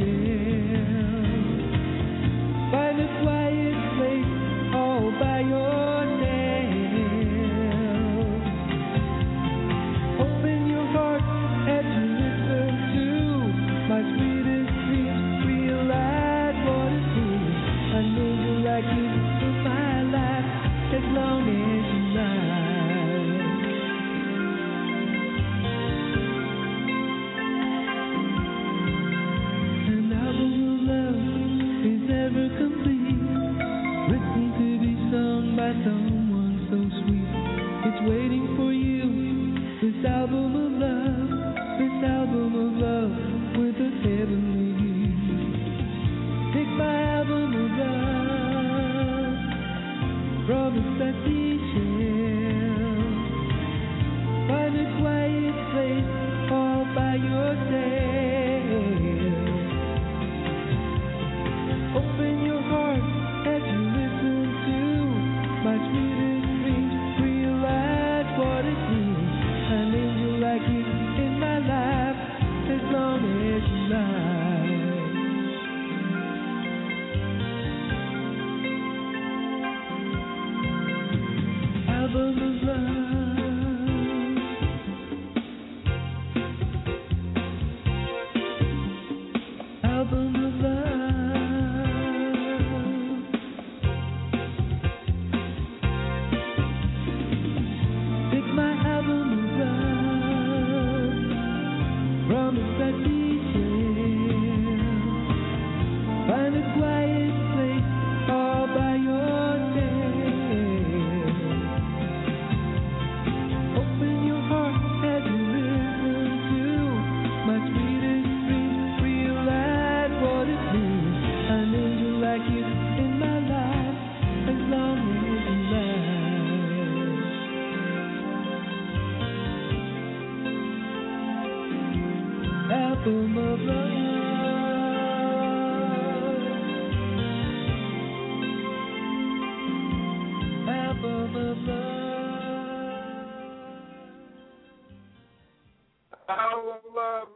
This album of love, this album of love with a heavenly. Take my album of love from its dusty shelf. Find a quiet place all by yourself. Open your heart as you listen to my sweetest dreams. Realize what it means. An angel like you in my life as long as you live. Album of love. Album of love. Take my album of love from its dusty shelf. Find a quiet place all by yourself. Open your heart as you listen to my sweetest dreams. Realize what it means. An angel like you in my life as long as you last. Album of love. Album of love. Album of love,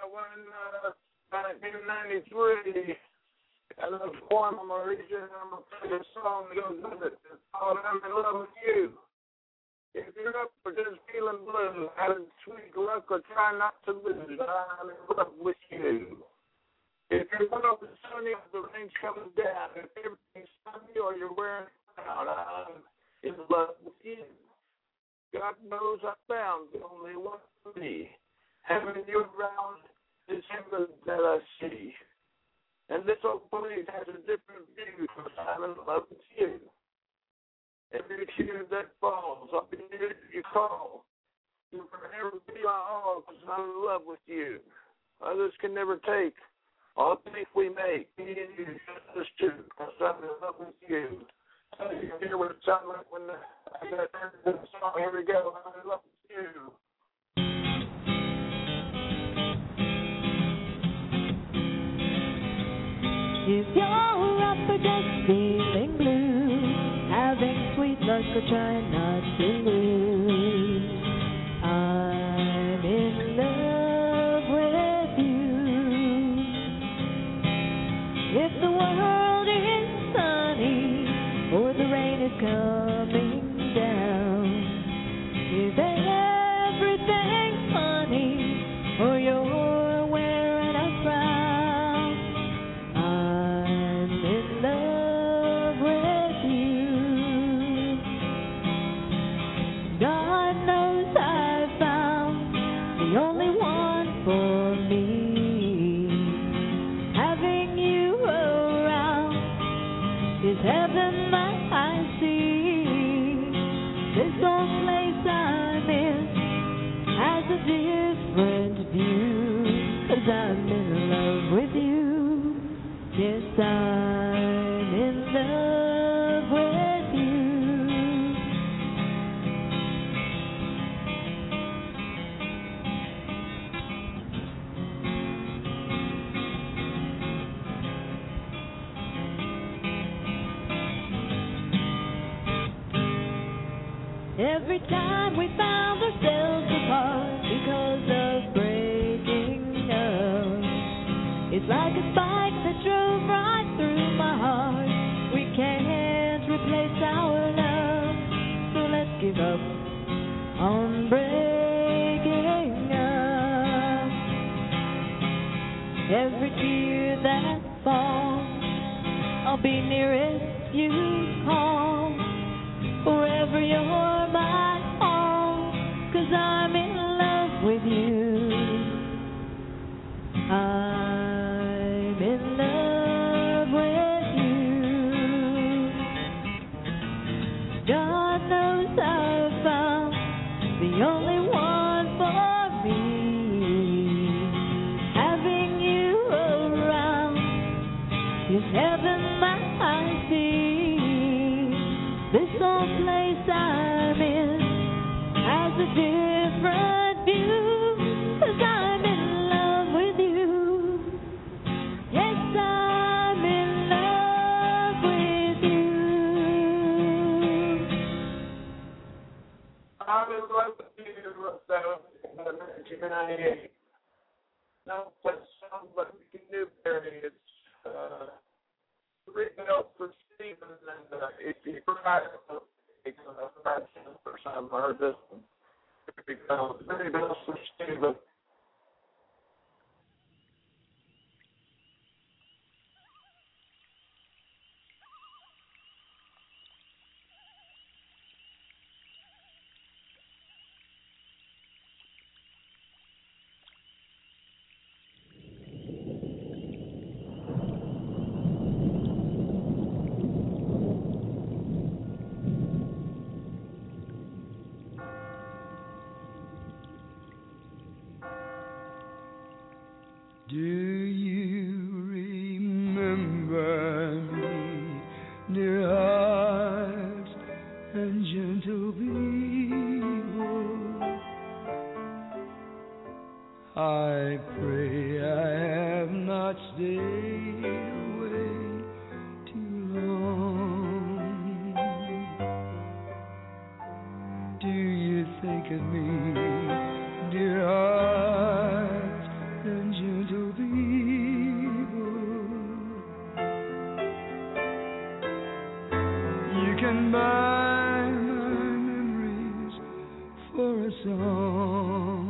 1993. And the poem I'm going to read you, and I'm going to play a song that goes with it. It's called I'm in Love with You. If you're up for just feeling blue, having sweet luck or try not to lose, I'm in love with you. If you're one of the sunny, the rain comes down. If everything's sunny or you're wearing a crown, I'm in love with you. God knows I found the only one for me. Having you around is heaven that I see. And this old place has a different view because I'm in love with you. Every tear that falls, I'll be near to you call. You'll forever be my all because I'm in love with you. Others can never take all the things we make. Me and you, just us two, because I'm in love with you. So you can hear what it sounds like when I got the song. Here we go. I'm in love with you. If you're up for just feeling blue, having sweet luck or trying not to lose, I'm in love with you. If the world is sunny or the rain is coming down, if everything's funny or you're wearing a frown, I'm in love with you. God knows I found the only one for me. Having you around is heaven that I see. This old place I'm in has a different view, 'cause I'm in love with you. Yes, I'm in love with you. Every time we found ourselves apart because of breaking up, it's like a spike that drove right through my heart. We can't replace our love, so let's give up on breaking up. Every tear that falls, I'll be nearest you call. Forever you're my all, 'cause I'm in love with you. I'm in love with you. God knows I've found the only one I'm in love with you, so 1998. No, that sounds like Newberry. It's written up for Stephen, and if you try it's the first time I heard this one. It becomes very best for Stephen. Do you remember me, dear hearts and gentle people? I pray I have not stayed away too long. Do you think of me, dear hearts and gentle people? You can buy my memories for a song.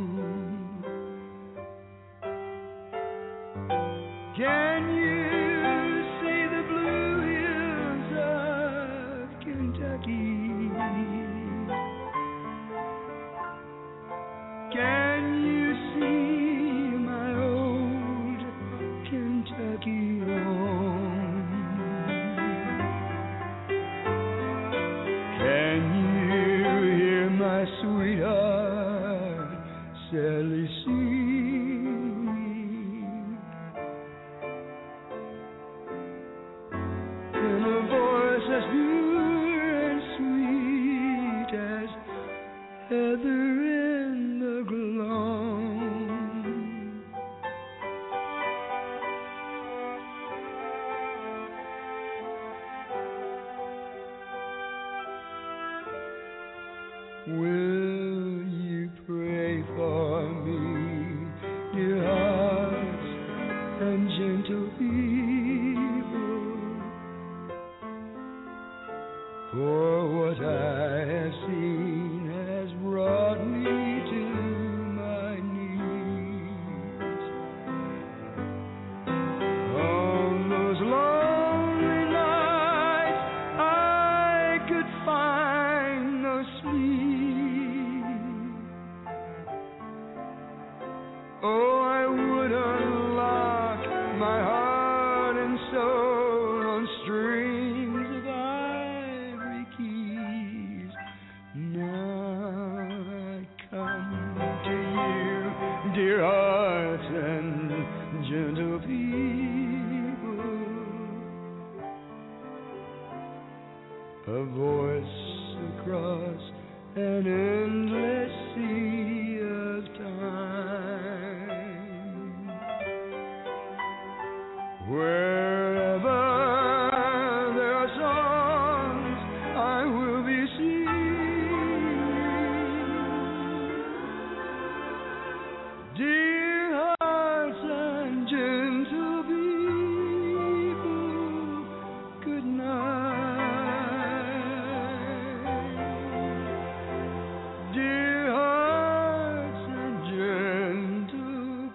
Can you see the blue hills of Kentucky? Can you see my old Kentucky home? Can you hear my sweetheart sadly sing in a voice as pure and sweet as heather in the gloam? Will you pray for me, dear hearts and gentle people? For what I have seen has brought me to my knees. On those lonely nights I could find no sleep. Oh, I would unlock my heart and soul on strings of ivory keys. Now I come to you, dear hearts and gentle people. A voice across an endless sea of time. Wherever there are songs, I will be singing. Dear hearts and gentle people, good night. Dear hearts and gentle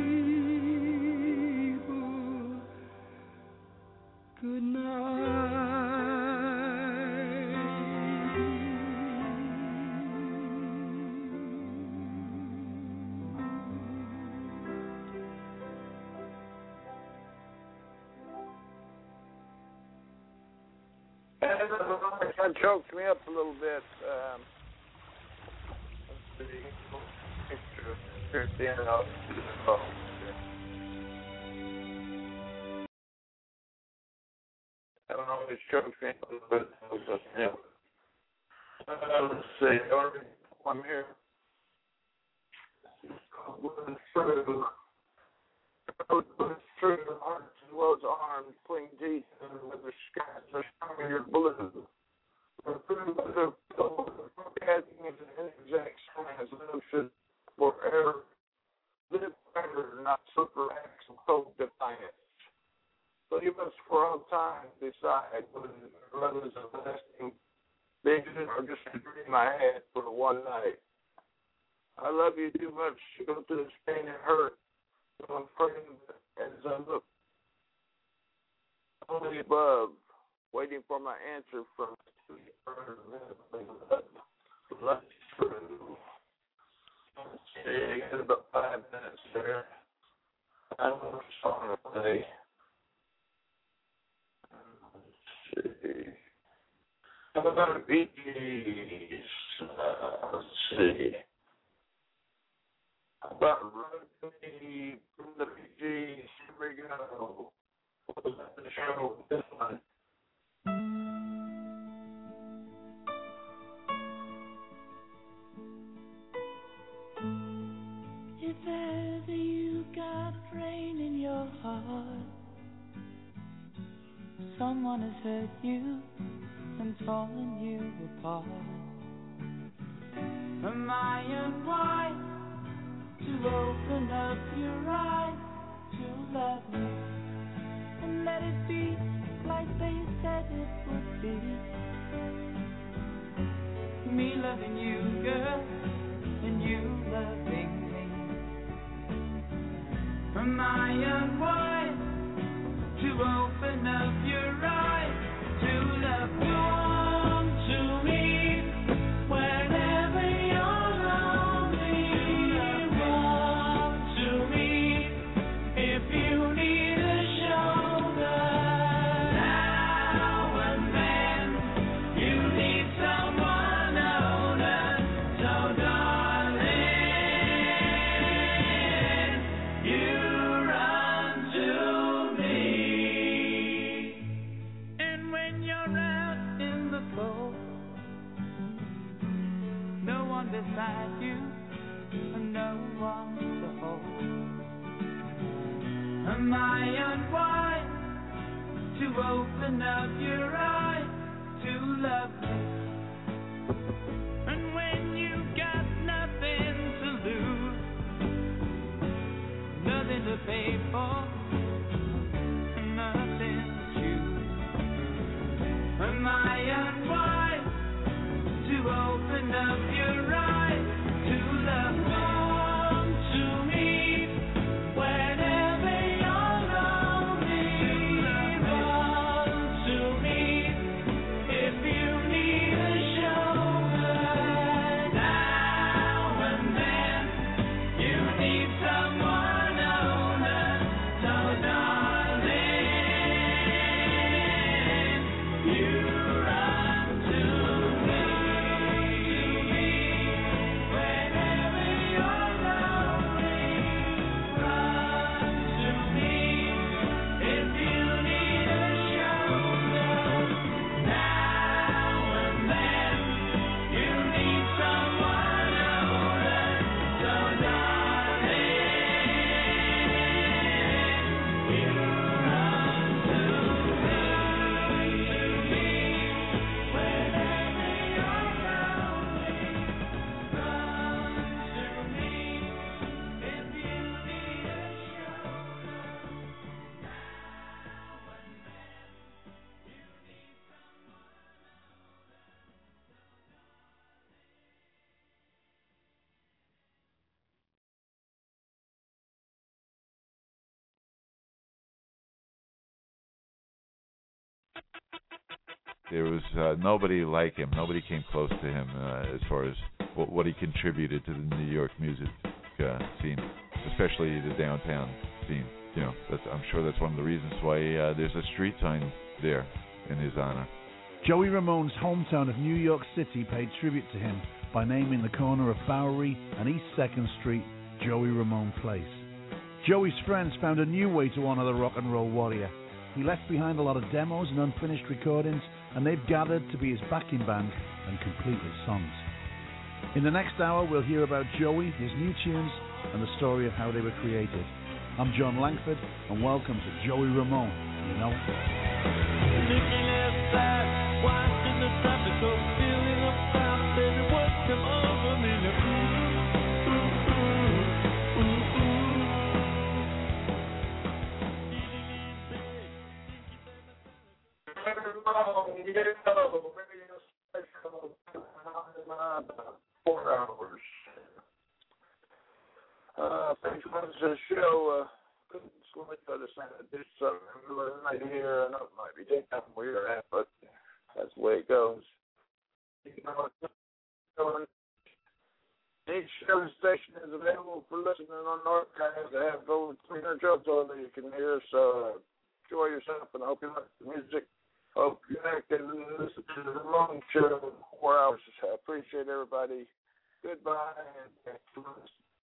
people, good That choked me up a little bit. Let's see. Here's the end of it. I don't know if it choked me up a little bit. Yeah. Let's see. I'm here. Through the hearts and love's arms, cling deep in the weather skies, are shining your blue. Broadcasting is an inexact science. Love should forever live forever, not suffer acts of cold defiance. So you must for all time decide whether love is a lasting vision or just a dream I had for one night. I love you too much to go through this pain and hurt. So I'm praying that as I look only above, waiting for my answer from the love true. Let's see, I got about 5 minutes there. I don't know what song to play. Let's see. How about the Bee Gees? Let's see. How about Run Me from the Bee Gees? Here we go. What was that the show? This one. If ever you got rain in your heart, someone has hurt you and torn you apart. Am I unwise to open up your eyes to love me and let it be like they said it would be? Me loving you, girl, and you loving me. Am I unwise to open up your eyes to love me? Come to me whenever you're lonely. Come to me if you need a shoulder. Now and then you need someone older. So darling, you run to me. And when you're out in the cold, no one beside you and no one to hold. Am I unwise to open up your eyes to love me? And when you got nothing to lose, nothing to pay for, nothing to choose, am I unwise to open up your eyes to love me? Come to me whenever you're lonely. Come to me if you need a shoulder. Now and then you need someone older. So darling, you run to me. Whenever you're lonely, run to me if you need a shoulder. Now and then you need someone older. So darling, you run to me. Whenever you're lonely, run to me if you need a shoulder. There was nobody like him. Nobody came close to him as far as what he contributed to the New York music scene, especially the downtown scene. You know, I'm sure that's one of the reasons why there's a street sign there in his honor. Joey Ramone's hometown of New York City paid tribute to him by naming the corner of Bowery and East 2nd Street Joey Ramone Place. Joey's friends found a new way to honor the rock and roll warrior. He left behind a lot of demos and unfinished recordings, and they've gathered to be his backing band and complete his songs. In the next hour, we'll hear about Joey, his new tunes, and the story of how they were created. I'm John Langford, and welcome to Joey Ramone. You know? side, watching the traffic go, feeling about, baby, what come over me now? Radio special, 4 hours. Thanks for the show. Couldn't sleep, I decided to do something right here. I know it might be taking up where you're at, but that's the way it goes. You know, each show station is available for listening on archives. I have over 300 shows on there you can hear, so enjoy yourself, and I hope you like the music. Hope you can listen to the Ramon Show 4 hours. I appreciate everybody. Goodbye, and thanks for listening.